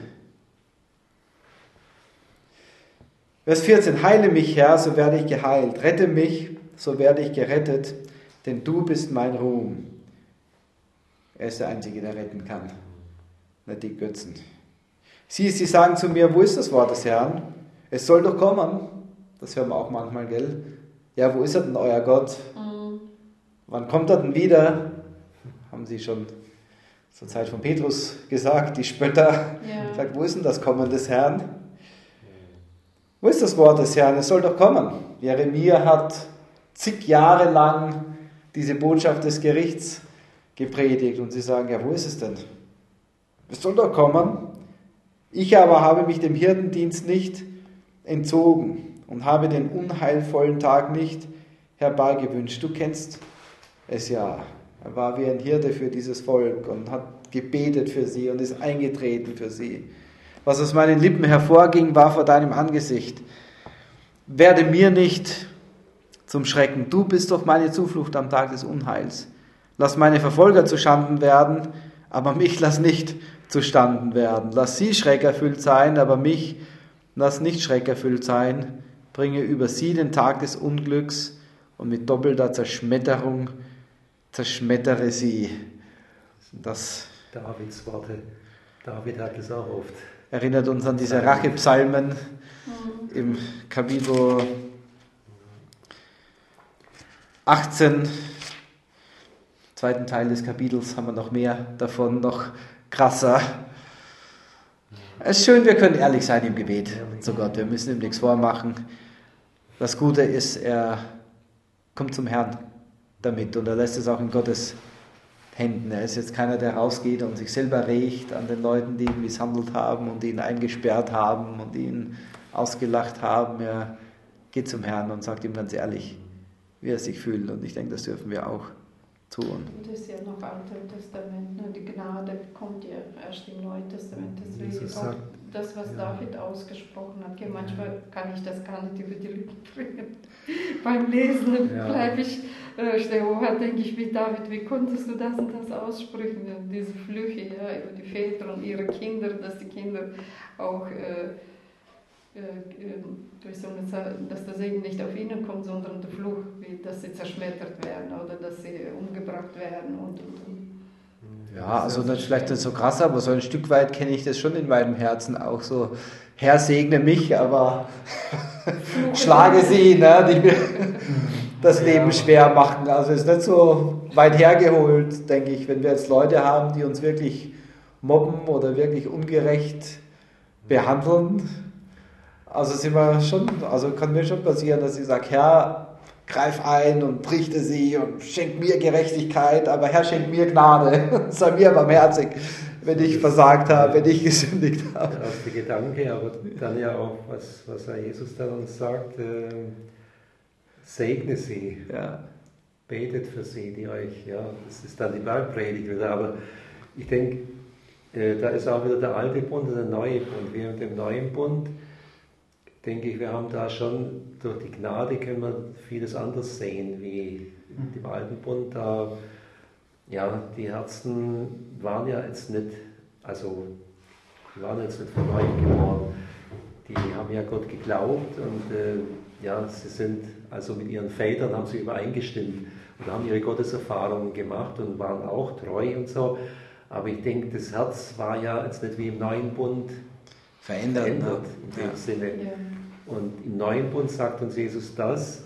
Vers 14, heile mich, Herr, so werde ich geheilt. Rette mich, so werde ich gerettet, denn du bist mein Ruhm. Er ist der Einzige, der retten kann, nicht die Götzen. Sie sagen zu mir, wo ist das Wort des Herrn? Es soll doch kommen. Das hören wir auch manchmal, gell? Ja, wo ist er denn, euer Gott? Wann kommt er denn wieder? Haben sie schon zur Zeit von Petrus gesagt, die Spötter. Ja. Sagt, wo ist denn das Kommen des Herrn? Wo ist das Wort des Herrn? Es soll doch kommen. Jeremia hat zig Jahre lang diese Botschaft des Gerichts gepredigt und sie sagen, ja, wo ist es denn? Es soll doch kommen. Ich aber habe mich dem Hirtendienst nicht entzogen und habe den unheilvollen Tag nicht herbeigewünscht. Du kennst es ja. Er war wie ein Hirte für dieses Volk und hat gebetet für sie und ist eingetreten für sie. Was aus meinen Lippen hervorging, war vor deinem Angesicht. Werde mir nicht zum Schrecken. Du bist doch meine Zuflucht am Tag des Unheils. Lass meine Verfolger zuschanden werden, aber mich lass nicht zustanden werden. Lass sie schreckerfüllt sein, aber mich lass nicht schreckerfüllt sein. Bringe über sie den Tag des Unglücks und mit doppelter Zerschmetterung zerschmettere sie. Das Davids Worte. David hat es auch oft. Erinnert uns an diese Rachepsalmen im Kapitel 18, zweiten Teil des Kapitels haben wir noch mehr davon, noch krasser. Es ist schön, wir können ehrlich sein im Gebet zu Gott. Wir müssen ihm nichts vormachen. Das Gute ist, er kommt zum Herrn damit und er lässt es auch in Gottes Händen. Er ist jetzt keiner, der rausgeht und sich selber rächt an den Leuten, die ihn misshandelt haben und ihn eingesperrt haben und ihn ausgelacht haben. Er geht zum Herrn und sagt ihm ganz ehrlich, wie er sich fühlt. Und ich denke, das dürfen wir auch tun. Das ist ja noch Altes Testament. Ne? Die Gnade kommt ja erst im Neuen Testament. Deswegen auch das, was David ausgesprochen hat. Okay, manchmal kann ich das gar nicht über die Lippen bringen. Beim Lesen bleibe ich, denke ich, wie David, wie konntest du das und das aussprechen? Diese Flüche über die Väter und ihre Kinder, dass die Kinder auch dass der Segen nicht auf ihnen kommt, sondern der Fluch, dass sie zerschmettert werden oder dass sie umgebracht werden und. Ja, also das ist vielleicht nicht so krass, aber so ein Stück weit kenne ich das schon in meinem Herzen auch so. Herr, segne mich, aber schlage sie, ne, die mir das Leben schwer machen. Also ist nicht so weit hergeholt, denke ich, wenn wir jetzt Leute haben, die uns wirklich mobben oder wirklich ungerecht behandeln. Also sind wir schon, also kann mir schon passieren, dass ich sage, Herr, greif ein und richte sie und schenk mir Gerechtigkeit, aber Herr, schenk mir Gnade, sei mir barmherzig, wenn ich versagt habe, wenn ich gesündigt habe. Der erste Gedanke, aber dann ja auch, was Jesus dann uns sagt, segne sie, betet für sie, die euch, das ist dann die Bergpredigt wieder, aber ich denke, da ist auch wieder der alte Bund und der neue Bund. Wir mit dem neuen Bund, denke ich, wir haben da schon, durch die Gnade können wir vieles anders sehen, wie im alten Bund. Da, die Herzen waren ja jetzt nicht, die waren jetzt nicht von neuem geboren. Die haben ja Gott geglaubt und sie sind, also mit ihren Vätern haben sie übereingestimmt und haben ihre Gotteserfahrungen gemacht und waren auch treu und so. Aber ich denke, das Herz war ja jetzt nicht wie im neuen Bund verändert in dem Sinne. Ja. Und im neuen Bund sagt uns Jesus das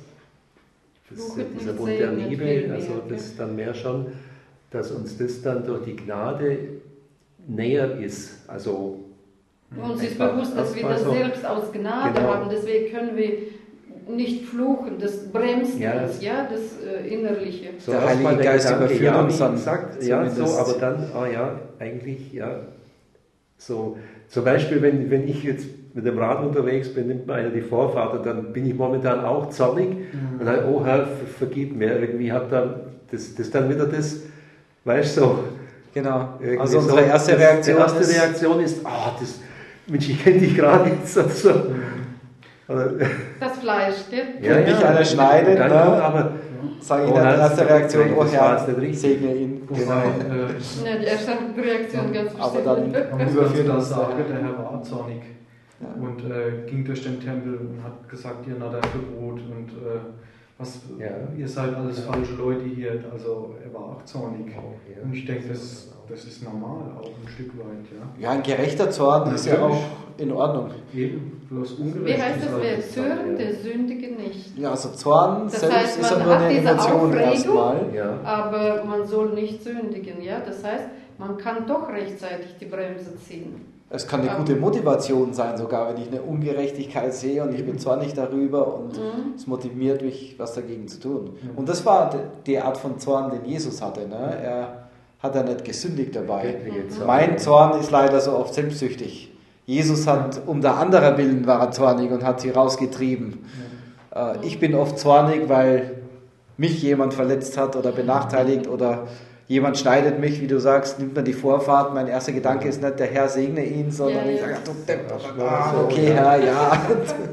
dieser Bund der Liebe, also das ist dann mehr schon, dass uns das dann durch die Gnade näher ist. Also uns ist bewusst, dass wir das selbst aus Gnade haben, deswegen können wir nicht fluchen, das bremst uns, das Innerliche. So der Heilige Geist überführt uns dann. Sagt, so, aber dann, eigentlich, so, zum Beispiel, wenn ich jetzt mit dem Rad unterwegs bin, nimmt mir einer die Vorfahrt und dann bin ich momentan auch zornig und dann, oh Herr, vergib mir. Irgendwie hat dann, das dann wieder das, weißt du, so. Genau. Also unsere erste Reaktion ist, Mensch, ich kenne dich gerade jetzt. Also. Das Fleisch, gell? Wenn mich einer schneidet, aber sage ich dann erste Reaktion, oh Herr, segne ihn. Genau. Ja, die erste Reaktion ganz bestimmt. Aber dann überführt das Sage, der Herr war zornig und ging durch den Tempel und hat gesagt, ihr Natter für Brot und ihr seid alles falsche Leute hier. Also er war auch zornig. Und ich denke, das ist normal, auch ein Stück weit. Ja, ein gerechter Zorn ist ja auch in Ordnung. Eben, bloß ungerecht. Wie heißt das? Wer zürnt, der sündige nicht. Ja, also Zorn das selbst heißt, ist ja man nur hat eine diese Emotion Aufregung, erstmal. aber man soll nicht sündigen. Ja? Das heißt, man kann doch rechtzeitig die Bremse ziehen. Es kann eine gute Motivation sein, sogar wenn ich eine Ungerechtigkeit sehe und ich bin zornig darüber und es motiviert mich, was dagegen zu tun. Und das war die Art von Zorn, den Jesus hatte. Ne? Er hat ja nicht gesündigt dabei. Mein Zorn ist leider so oft selbstsüchtig. Jesus hat um der anderer Willen war er zornig und hat sie rausgetrieben. Ich bin oft zornig, weil mich jemand verletzt hat oder benachteiligt oder jemand schneidet mich, wie du sagst, nimmt mir die Vorfahrt. Mein erster Gedanke ist nicht, der Herr segne ihn, sondern ich sage, du Depp, okay, Herr, ja.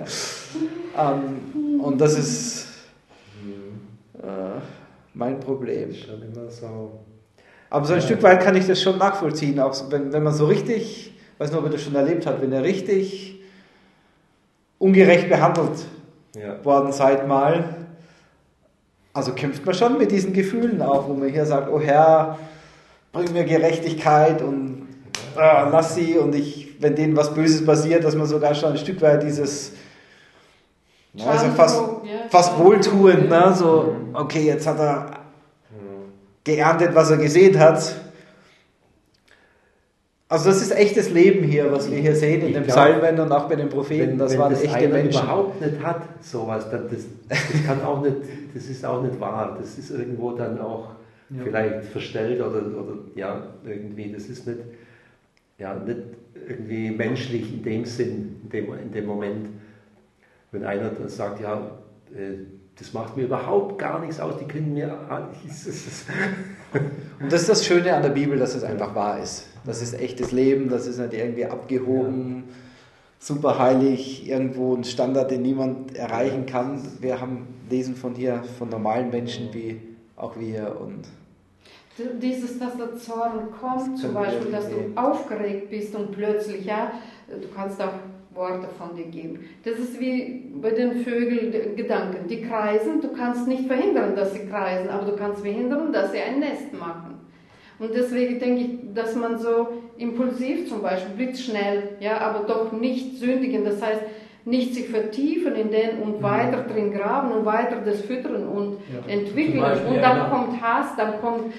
Und das ist mein Problem. Aber so ein Stück weit kann ich das schon nachvollziehen, auch wenn man so richtig, ich weiß nicht, ob ihr das schon erlebt habt, wenn ihr richtig ungerecht behandelt worden seid mal, also kämpft man schon mit diesen Gefühlen auch, wo man hier sagt, oh Herr, bring mir Gerechtigkeit und lass sie und wenn denen was Böses passiert, dass man sogar schon ein Stück weit dieses also fast wohltuend, ne? So, okay, jetzt hat er geerntet, was er gesät hat. Also das ist echtes Leben hier, was wir hier sehen in den Psalmen und auch bei den Propheten. Das waren echte Menschen. Wenn überhaupt nicht hat, sowas, das kann auch nicht, das ist auch nicht wahr. Das ist irgendwo dann auch vielleicht verstellt oder irgendwie, das ist nicht irgendwie menschlich in dem Sinn, in dem Moment. Wenn einer dann sagt, das macht mir überhaupt gar nichts aus, die können mir Und das ist das Schöne an der Bibel, dass es einfach wahr ist. Das ist echtes Leben, das ist nicht irgendwie abgehoben, super heilig, irgendwo ein Standard, den niemand erreichen kann. Wir lesen von normalen Menschen wie auch wir. Und dass der Zorn kommt, zum Beispiel, dass du aufgeregt bist und plötzlich, du kannst auch Worte von dir geben. Das ist wie bei den Vögeln Gedanken. Die kreisen, du kannst nicht verhindern, dass sie kreisen, aber du kannst verhindern, dass sie ein Nest machen. Und deswegen denke ich, dass man so impulsiv zum Beispiel, blitzschnell, aber doch nicht sündigen, das heißt, nicht sich vertiefen in den und weiter drin graben und weiter das füttern und entwickeln. Und dann kommt Hass, dann kommt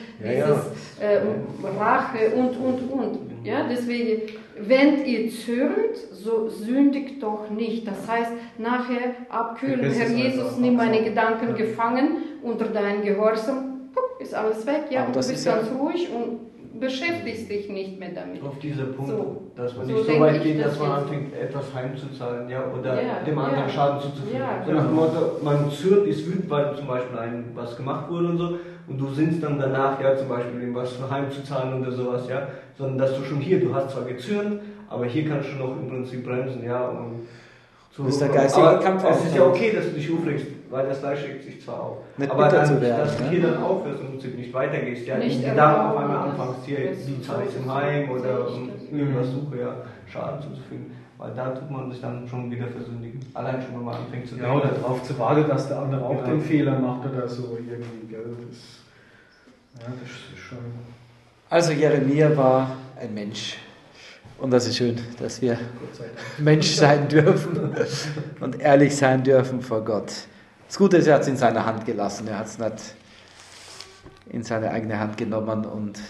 dieses Rache und. Ja, deswegen, wenn ihr zürnt, so sündigt doch nicht. Das heißt, nachher abkühlen, Herr Jesus, nimm meine Gedanken gefangen unter deinen Gehorsam, ist alles weg, und du bist ganz ruhig und beschäftigst dich nicht mehr damit. Auf dieser Punkt, dass man nicht so weit geht, dass man anfängt, etwas heimzuzahlen, oder dem anderen Schaden zuzufügen. So nach dem Motto, man zürnt, ist wütend, weil zum Beispiel einem was gemacht wurde und so, und du sinnst dann danach, zum Beispiel ihm was heimzuzahlen oder sowas, sondern dass du schon du hast zwar gezürnt, aber hier kannst du noch im Prinzip bremsen, und so. Das ist der geistige Kampf. Es ist ja okay, dass du dich aufregst, weil das Fleisch regt sich zwar auf. Nicht aber dann, zu werden, dass du hier dann aufhörst und im Prinzip nicht weitergehst, nicht da auf einmal anfängst, hier die Zeit im Heim oder irgendwas suche, Schaden zuzufügen. Weil da tut man sich dann schon wieder versündigen. Allein schon, wenn man anfängt zu denken. Oder darauf zu warten, dass der andere auch den Fehler macht oder so irgendwie, gell? Das ist schon... Also Jeremia war ein Mensch. Und das ist schön, dass wir Mensch sein dürfen und ehrlich sein dürfen vor Gott. Das Gute ist, er hat es in seiner Hand gelassen. Er hat es nicht in seine eigene Hand genommen und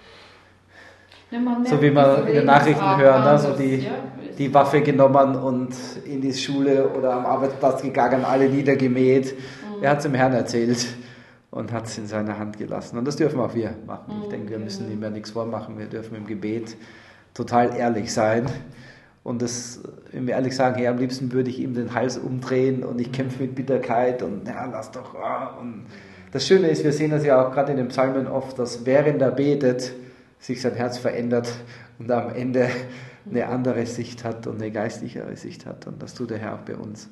so wie wir in den Nachrichten hören, also die Waffe genommen und in die Schule oder am Arbeitsplatz gegangen, alle niedergemäht. Er hat es dem Herrn erzählt und hat es in seiner Hand gelassen. Und das dürfen auch wir machen. Ich denke, wir müssen ihm ja nichts vormachen. Wir dürfen im Gebet total ehrlich sein Und das, wenn wir ehrlich sagen, hey, am liebsten würde ich ihm den Hals umdrehen und ich kämpfe mit Bitterkeit und ja, lass doch. Und das Schöne ist, wir sehen das ja auch gerade in den Psalmen oft, dass während er betet, sich sein Herz verändert und am Ende eine andere Sicht hat und eine geistlichere Sicht hat. Und das tut der Herr auch bei uns.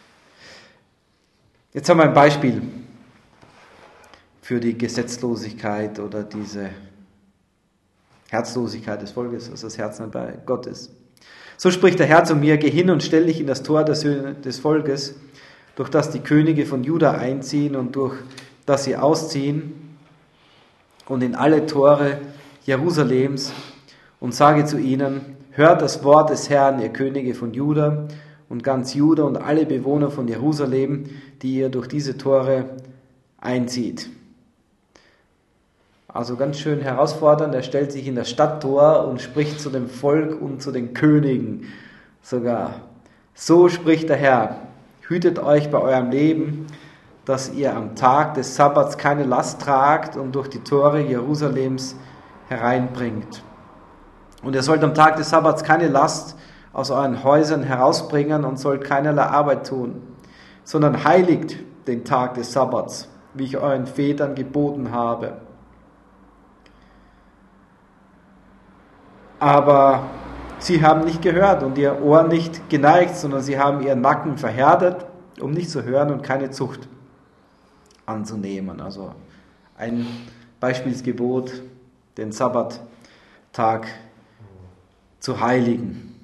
Jetzt haben wir ein Beispiel für die Gesetzlosigkeit oder diese Herzlosigkeit des Volkes, dass das Herz nicht bei Gott ist. So spricht der Herr zu mir, geh hin und stell dich in das Tor der Söhne des Volkes, durch das die Könige von Juda einziehen und durch das sie ausziehen, und in alle Tore Jerusalems, und sage zu ihnen, hört das Wort des Herrn, ihr Könige von Juda und ganz Juda und alle Bewohner von Jerusalem, die ihr durch diese Tore einzieht. Also ganz schön herausfordernd, er stellt sich in das Stadttor und spricht zu dem Volk und zu den Königen sogar. So spricht der Herr, hütet euch bei eurem Leben, dass ihr am Tag des Sabbats keine Last tragt und durch die Tore Jerusalems hereinbringt. Und ihr sollt am Tag des Sabbats keine Last aus euren Häusern herausbringen und sollt keinerlei Arbeit tun, sondern heiligt den Tag des Sabbats, wie ich euren Vätern geboten habe. Aber sie haben nicht gehört und ihr Ohr nicht geneigt, sondern sie haben ihren Nacken verhärtet, um nicht zu hören und keine Zucht anzunehmen. Also ein Beispielsgebot, den Sabbattag zu heiligen.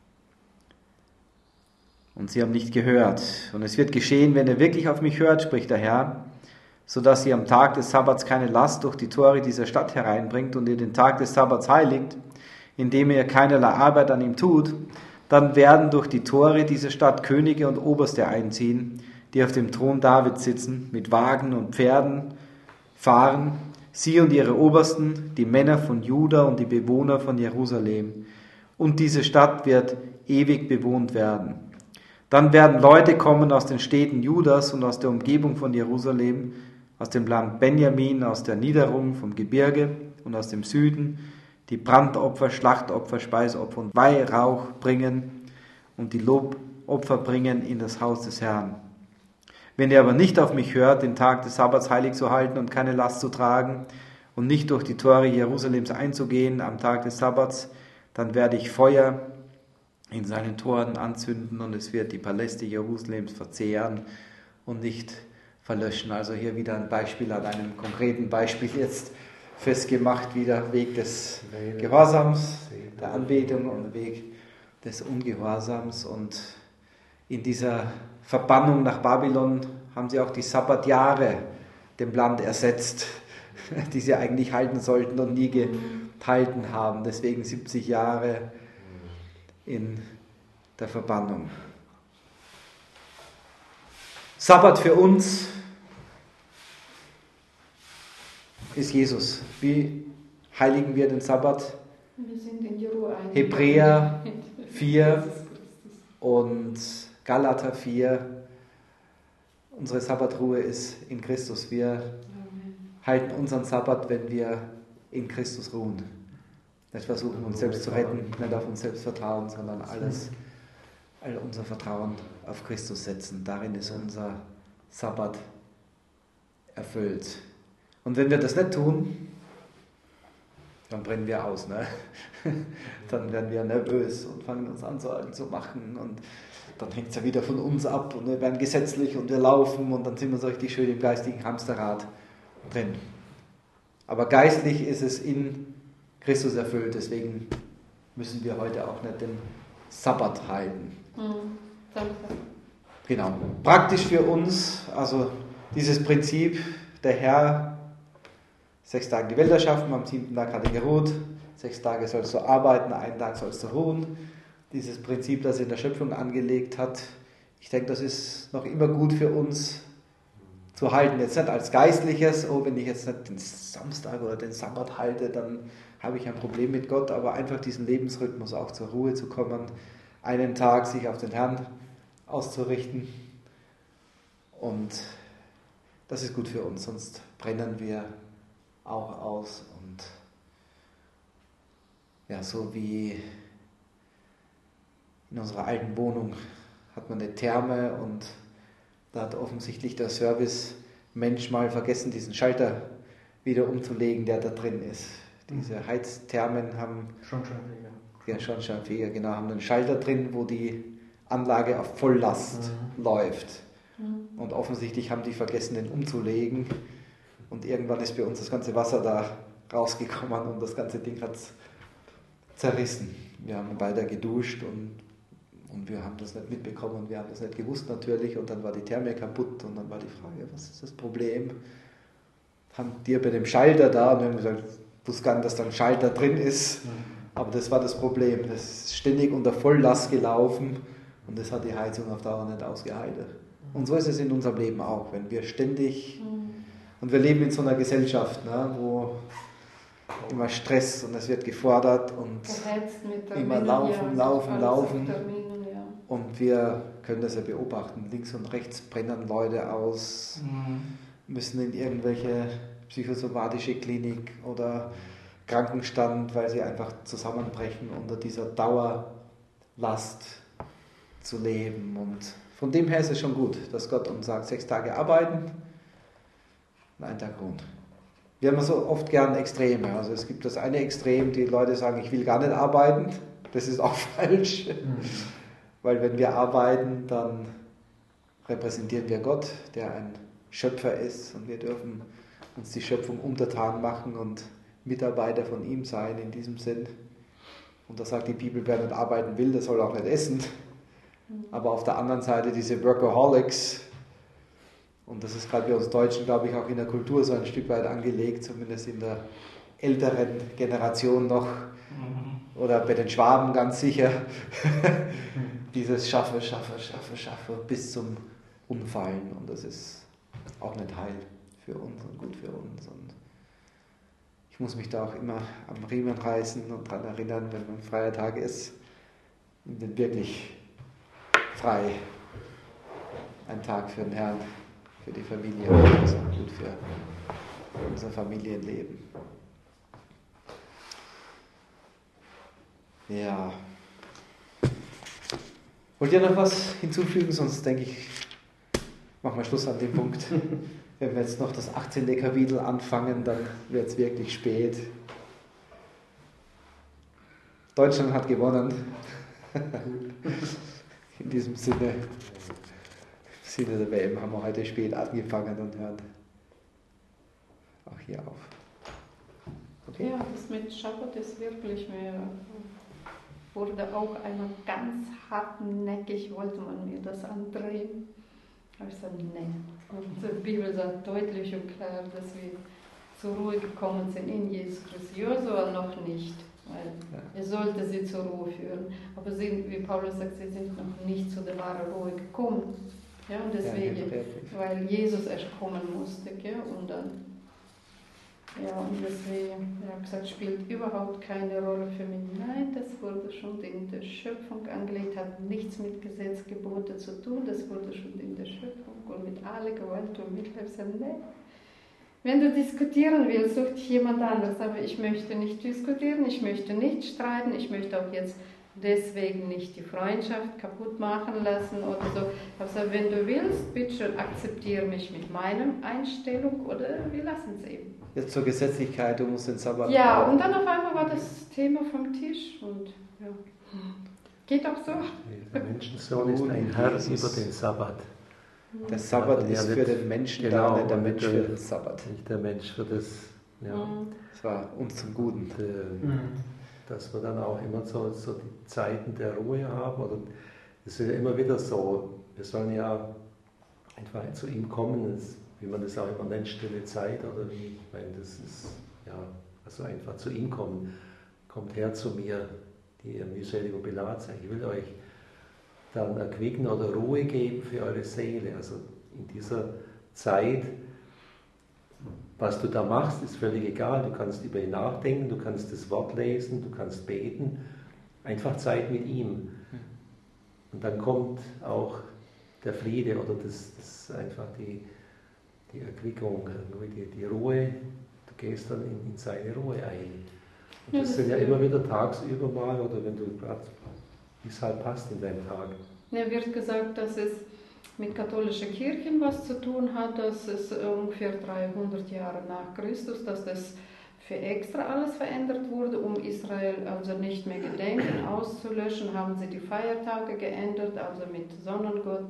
Und sie haben nicht gehört. Und es wird geschehen, wenn ihr wirklich auf mich hört, spricht der Herr, sodass ihr am Tag des Sabbats keine Last durch die Tore dieser Stadt hereinbringt und ihr den Tag des Sabbats heiligt, indem ihr keinerlei Arbeit an ihm tut, dann werden durch die Tore dieser Stadt Könige und Oberste einziehen, die auf dem Thron Davids sitzen, mit Wagen und Pferden fahren, sie und ihre Obersten, die Männer von Juda und die Bewohner von Jerusalem. Und diese Stadt wird ewig bewohnt werden. Dann werden Leute kommen aus den Städten Judas und aus der Umgebung von Jerusalem, aus dem Land Benjamin, aus der Niederung vom Gebirge und aus dem Süden, die Brandopfer, Schlachtopfer, Speisopfer und Weihrauch bringen und die Lobopfer bringen in das Haus des Herrn. Wenn ihr aber nicht auf mich hört, den Tag des Sabbats heilig zu halten und keine Last zu tragen und nicht durch die Tore Jerusalems einzugehen am Tag des Sabbats, dann werde ich Feuer in seinen Toren anzünden und es wird die Paläste Jerusalems verzehren und nicht verlöschen. Also hier wieder ein Beispiel an einem konkreten Beispiel jetzt festgemacht, wieder Weg des Gehorsams, der Anbetung und Weg des Ungehorsams. Und in dieser Verbannung nach Babylon haben sie auch die Sabbatjahre dem Land ersetzt, die sie eigentlich halten sollten und nie gehalten haben. Deswegen 70 Jahre in der Verbannung. Sabbat für uns ist Jesus. Wie heiligen wir den Sabbat? Wir sind in die Ruhe eingegangen. Hebräer 4 und Galater 4. Unsere Sabbatruhe ist in Christus. Wir halten unseren Sabbat, wenn wir in Christus ruhen. Nicht versuchen, uns selbst zu retten, nicht auf uns selbst vertrauen, sondern all unser Vertrauen auf Christus setzen. Darin ist unser Sabbat erfüllt. Und wenn wir das nicht tun, dann brennen wir aus. Ne? Dann werden wir nervös und fangen uns an, Sorgen zu machen. Und dann hängt es ja wieder von uns ab und wir werden gesetzlich und wir laufen und dann sind wir so richtig schön im geistigen Hamsterrad drin. Aber geistlich ist es in Christus erfüllt, deswegen müssen wir heute auch nicht den Sabbat halten. Danke. Genau. Praktisch für uns, also dieses Prinzip, der Herr 6 Tage die Welt erschaffen, am 7. Tag hat er geruht, 6 Tage sollst du arbeiten, einen Tag sollst du ruhen. Dieses Prinzip, das er in der Schöpfung angelegt hat, ich denke, das ist noch immer gut für uns zu halten. Jetzt nicht als Geistliches, wenn ich jetzt nicht den Samstag oder den Sabbat halte, dann habe ich ein Problem mit Gott, aber einfach diesen Lebensrhythmus auch zur Ruhe zu kommen, einen Tag sich auf den Herrn auszurichten. Und das ist gut für uns, sonst brennen wir auch aus. Und ja, so wie in unserer alten Wohnung hat man eine Therme und da hat offensichtlich der Service-Mensch mal vergessen, diesen Schalter wieder umzulegen, der da drin ist. Diese Heizthermen haben Schornsteinfeger, genau, haben einen Schalter drin, wo die Anlage auf Volllast läuft. Und offensichtlich haben die vergessen, den umzulegen. Und irgendwann ist bei uns das ganze Wasser da rausgekommen und das ganze Ding hat zerrissen. Wir haben weiter geduscht und wir haben das nicht mitbekommen, wir haben das nicht gewusst natürlich. Und dann war die Therme kaputt und dann war die Frage, was ist das Problem? Haben die bei dem Schalter da und wir haben gesagt, ich wusste gar nicht, dass da ein Schalter drin ist. Aber das war das Problem. Das ist ständig unter Volllast gelaufen und das hat die Heizung auf Dauer nicht ausgehalten. Und so ist es in unserem Leben auch. Wenn wir ständig, und wir leben in so einer Gesellschaft, ne, wo immer Stress und es wird gefordert und immer laufen. Und wir können das ja beobachten. Links und rechts brennen Leute aus, müssen in irgendwelche psychosomatische Klinik oder Krankenstand, weil sie einfach zusammenbrechen unter dieser Dauerlast zu leben. Und von dem her ist es schon gut, dass Gott uns sagt, 6 Tage arbeiten und 1 Tag ruhen. Wir haben so oft gern Extreme. Also es gibt das eine Extrem, die Leute sagen, ich will gar nicht arbeiten. Das ist auch falsch. Weil wenn wir arbeiten, dann repräsentieren wir Gott, der ein Schöpfer ist. Und wir dürfen uns die Schöpfung untertan machen und Mitarbeiter von ihm sein in diesem Sinn. Und da sagt die Bibel, wer nicht arbeiten will, der soll auch nicht essen. Aber auf der anderen Seite diese Workaholics, und das ist gerade bei uns Deutschen, glaube ich, auch in der Kultur so ein Stück weit angelegt, zumindest in der älteren Generation noch, oder bei den Schwaben ganz sicher, dieses Schaffe bis zum Umfallen. Und das ist auch nicht heil für uns und gut für uns. Und ich muss mich da auch immer am Riemen reißen und daran erinnern, wenn ein freier Tag ist, und bin wirklich frei. Ein Tag für den Herrn, für die Familie, und das ist auch gut für unser Familienleben. Ja. Wollt ihr noch was hinzufügen? Sonst denke ich, machen wir Schluss an dem Punkt. Wenn wir jetzt noch das 18. Kapitel anfangen, dann wird es wirklich spät. Deutschland hat gewonnen. In diesem Sinne, im Sinne der WM haben wir heute spät angefangen und hören auch hier auf. Okay? Ja, das mit Schabbat ist wirklich mir, wurde auch einmal ganz hartnäckig, wollte man mir das andrehen. Aber ich sage, nein. Und die Bibel sagt deutlich und klar, dass wir zur Ruhe gekommen sind in Jesus Christus. Josua noch nicht, weil er sollte sie zur Ruhe führen. Aber sie, wie Paulus sagt, sie sind noch nicht zu der wahren Ruhe gekommen. Ja, und deswegen, weil Jesus erst kommen musste. Ja, und dann, ja, und deswegen, ich habe gesagt, spielt überhaupt keine Rolle für mich. Nein, das wurde schon in der Schöpfung angelegt, hat nichts mit Gesetzgebote zu tun, das wurde schon in der Schöpfung und mit aller Gewalt und Mittel. Nee. Wenn du diskutieren willst, such dich jemand anderes, aber ich möchte nicht diskutieren, ich möchte nicht streiten, ich möchte auch jetzt deswegen nicht die Freundschaft kaputt machen lassen oder so. Also wenn du willst, bitte schon akzeptiere mich mit meiner Einstellung oder wir lassen es eben. Jetzt zur Gesetzlichkeit, du musst den Sabbat... Ja, und dann auf einmal war das Thema vom Tisch und ja, geht auch so. Der Menschensohn ist ein Herr über den Sabbat. Der Sabbat ist für den Menschen da, nicht der Mensch für den Sabbat. Nicht der Mensch für das... Ja. Das war uns zum Guten. Und, dass wir dann auch immer so die Zeiten der Ruhe haben. Oder es ist ja immer wieder so, wir sollen ja einfach zu ihm kommen, wie man das auch immer nennt, stille Zeit, oder wie, ich meine, das ist, ja, also einfach zu ihm kommen. Kommt her zu mir, die ihr mühselig und beladen seid. Ich will euch dann erquicken oder Ruhe geben für eure Seele. Also in dieser Zeit, was du da machst, ist völlig egal. Du kannst über ihn nachdenken, du kannst das Wort lesen, du kannst beten. Einfach Zeit mit ihm. Und dann kommt auch der Friede oder das einfach die Erquickung, die Ruhe. Du gehst dann in seine Ruhe ein. Und das sind ja immer wieder tagsüber mal, oder wenn du gerade wie es halt passt in deinen Tag. Mir wird gesagt, dass es mit katholischen Kirchen was zu tun hat, dass es ungefähr 300 Jahre nach Christus, dass das für extra alles verändert wurde, um Israel also nicht mehr Gedenken auszulöschen, haben sie die Feiertage geändert, also mit Sonnengott,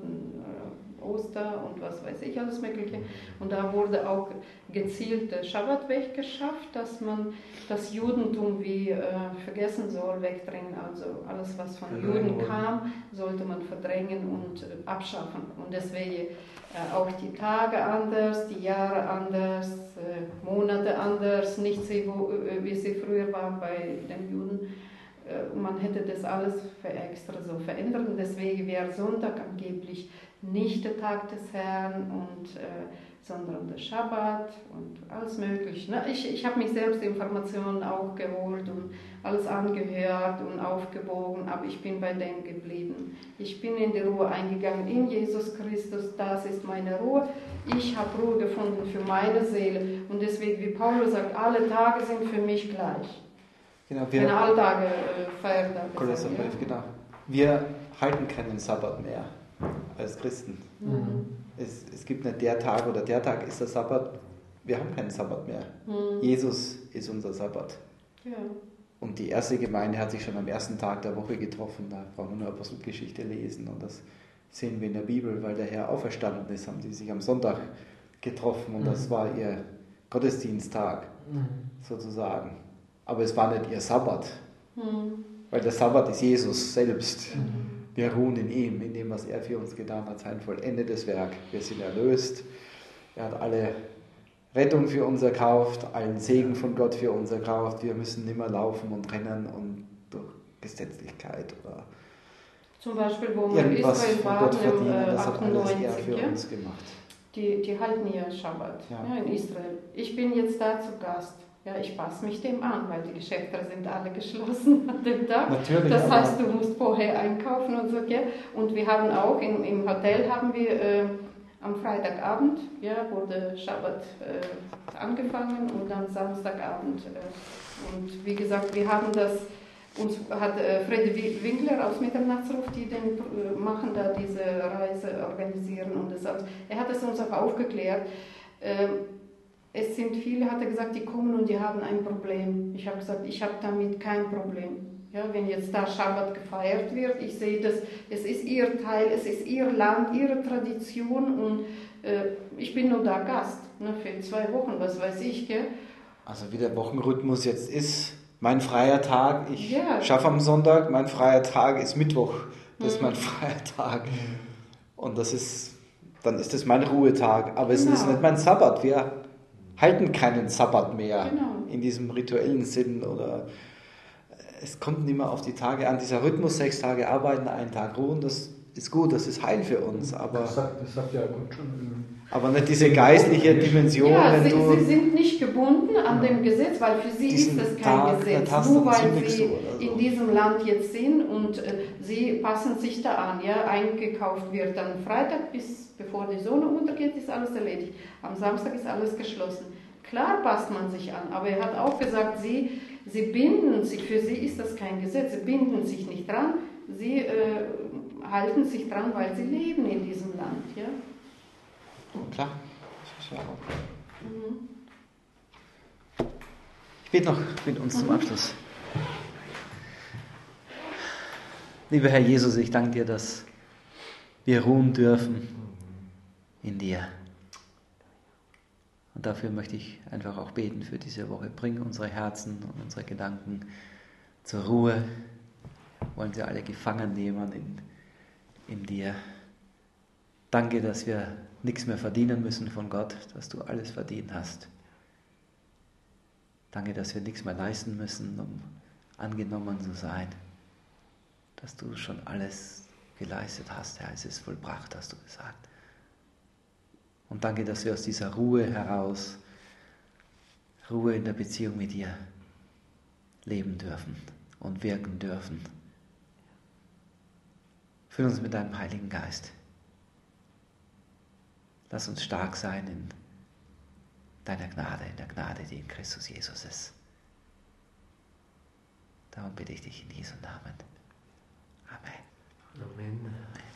Oster und was weiß ich, alles Mögliche. Und da wurde auch gezielt der Schabbat weggeschafft, dass man das Judentum wie vergessen soll, wegdrängen. Also alles, was von Juden kam, sollte man verdrängen und abschaffen. Und deswegen auch die Tage anders, die Jahre anders, Monate anders, nicht so, wie sie früher waren bei den Juden. Man hätte das alles für extra so verändert. Und deswegen wäre Sonntag angeblich nicht der Tag des Herrn, sondern der Schabbat und alles Mögliche. Ich habe mich selbst Informationen auch geholt und alles angehört und aufgewogen, aber ich bin bei dem geblieben. Ich bin in die Ruhe eingegangen in Jesus Christus, das ist meine Ruhe. Ich habe Ruhe gefunden für meine Seele und deswegen, wie Paulus sagt, alle Tage sind für mich gleich. Genau, keine Alltage, Feiertage. Genau. Wir halten keinen Sabbat mehr als Christen. Mhm. Es gibt nicht der Tag oder der Tag ist der Sabbat. Wir haben keinen Sabbat mehr. Jesus ist unser Sabbat. Ja. Und die erste Gemeinde hat sich schon am ersten Tag der Woche getroffen. Da brauchen wir nur Apostelgeschichte lesen. Und das sehen wir in der Bibel, weil der Herr auferstanden ist, haben sie sich am Sonntag getroffen. Und das war ihr Gottesdiensttag, sozusagen. Aber es war nicht ihr Sabbat. Weil der Sabbat ist Jesus selbst. Wir ruhen in ihm, in dem, was er für uns getan hat, sein vollendetes Werk. Wir sind erlöst. Er hat alle Rettung für uns erkauft, allen Segen von Gott für uns erkauft. Wir müssen nicht mehr laufen und rennen und durch Gesetzlichkeit oder zum Beispiel, wo wir in Israel waren, das hat alles er für uns gemacht. Die halten ja Schabbat in Israel. Ich bin jetzt da zu Gast. Ja, ich passe mich dem an, weil die Geschäfte sind alle geschlossen an dem Tag. Natürlich, das heißt, du musst vorher einkaufen und so. Ja. Und wir haben auch im Hotel haben wir am Freitagabend wurde Schabbat angefangen und dann Samstagabend. Und wie gesagt, wir haben das, uns hat Freddy Winkler aus Mitternachtsruf, die machen da diese Reise organisieren und das alles. Er hat es uns auch aufgeklärt. Es sind viele, hat er gesagt, die kommen und die haben ein Problem. Ich habe gesagt, ich habe damit kein Problem. Ja, wenn jetzt da Schabbat gefeiert wird, ich sehe das, es ist ihr Teil, es ist ihr Land, ihre Tradition und ich bin nur da Gast, für 2 Wochen, was weiß ich. Gell? Also wie der Wochenrhythmus jetzt ist, mein freier Tag, ich schaffe am Sonntag, mein freier Tag ist Mittwoch, das ist mein freier Tag. Und dann ist das mein Ruhetag, aber es ist nicht mein Sabbat, wir halten keinen Sabbat mehr in diesem rituellen Sinn oder es kommt nicht mehr auf die Tage an. Dieser Rhythmus, 6 Tage arbeiten, 1 Tag ruhen, das ist gut, das ist heil für uns. Aber das sagt ja Gott schon. Aber nicht diese geistliche Dimension. Ja, sie sind nicht gebunden an dem Gesetz, weil für sie ist das kein Gesetz. Nur weil sie in diesem Land jetzt sind und sie passen sich da an. Ja, eingekauft wird dann Freitag bevor die Sonne untergeht, ist alles erledigt. Am Samstag ist alles geschlossen. Klar passt man sich an, aber er hat auch gesagt, sie binden sich, für sie ist das kein Gesetz, sie binden sich nicht dran, sie halten sich dran, weil sie leben in diesem Land. Ja? Klar, das ist ja auch. Ich bete noch mit uns zum Abschluss. Lieber Herr Jesus, ich danke dir, dass wir ruhen dürfen in dir. Und dafür möchte ich einfach auch beten für diese Woche. Bring unsere Herzen und unsere Gedanken zur Ruhe. Wollen sie alle gefangen nehmen in dir. Danke, dass wir nichts mehr verdienen müssen von Gott, dass du alles verdient hast. Danke, dass wir nichts mehr leisten müssen, um angenommen zu sein. Dass du schon alles geleistet hast, Herr, es ist vollbracht, hast du gesagt. Und danke, dass wir aus dieser Ruhe heraus, Ruhe in der Beziehung mit dir, leben dürfen und wirken dürfen. Füll uns mit deinem Heiligen Geist. Lass uns stark sein in deiner Gnade, in der Gnade, die in Christus Jesus ist. Darum bitte ich dich in Jesu Namen. Amen. Amen.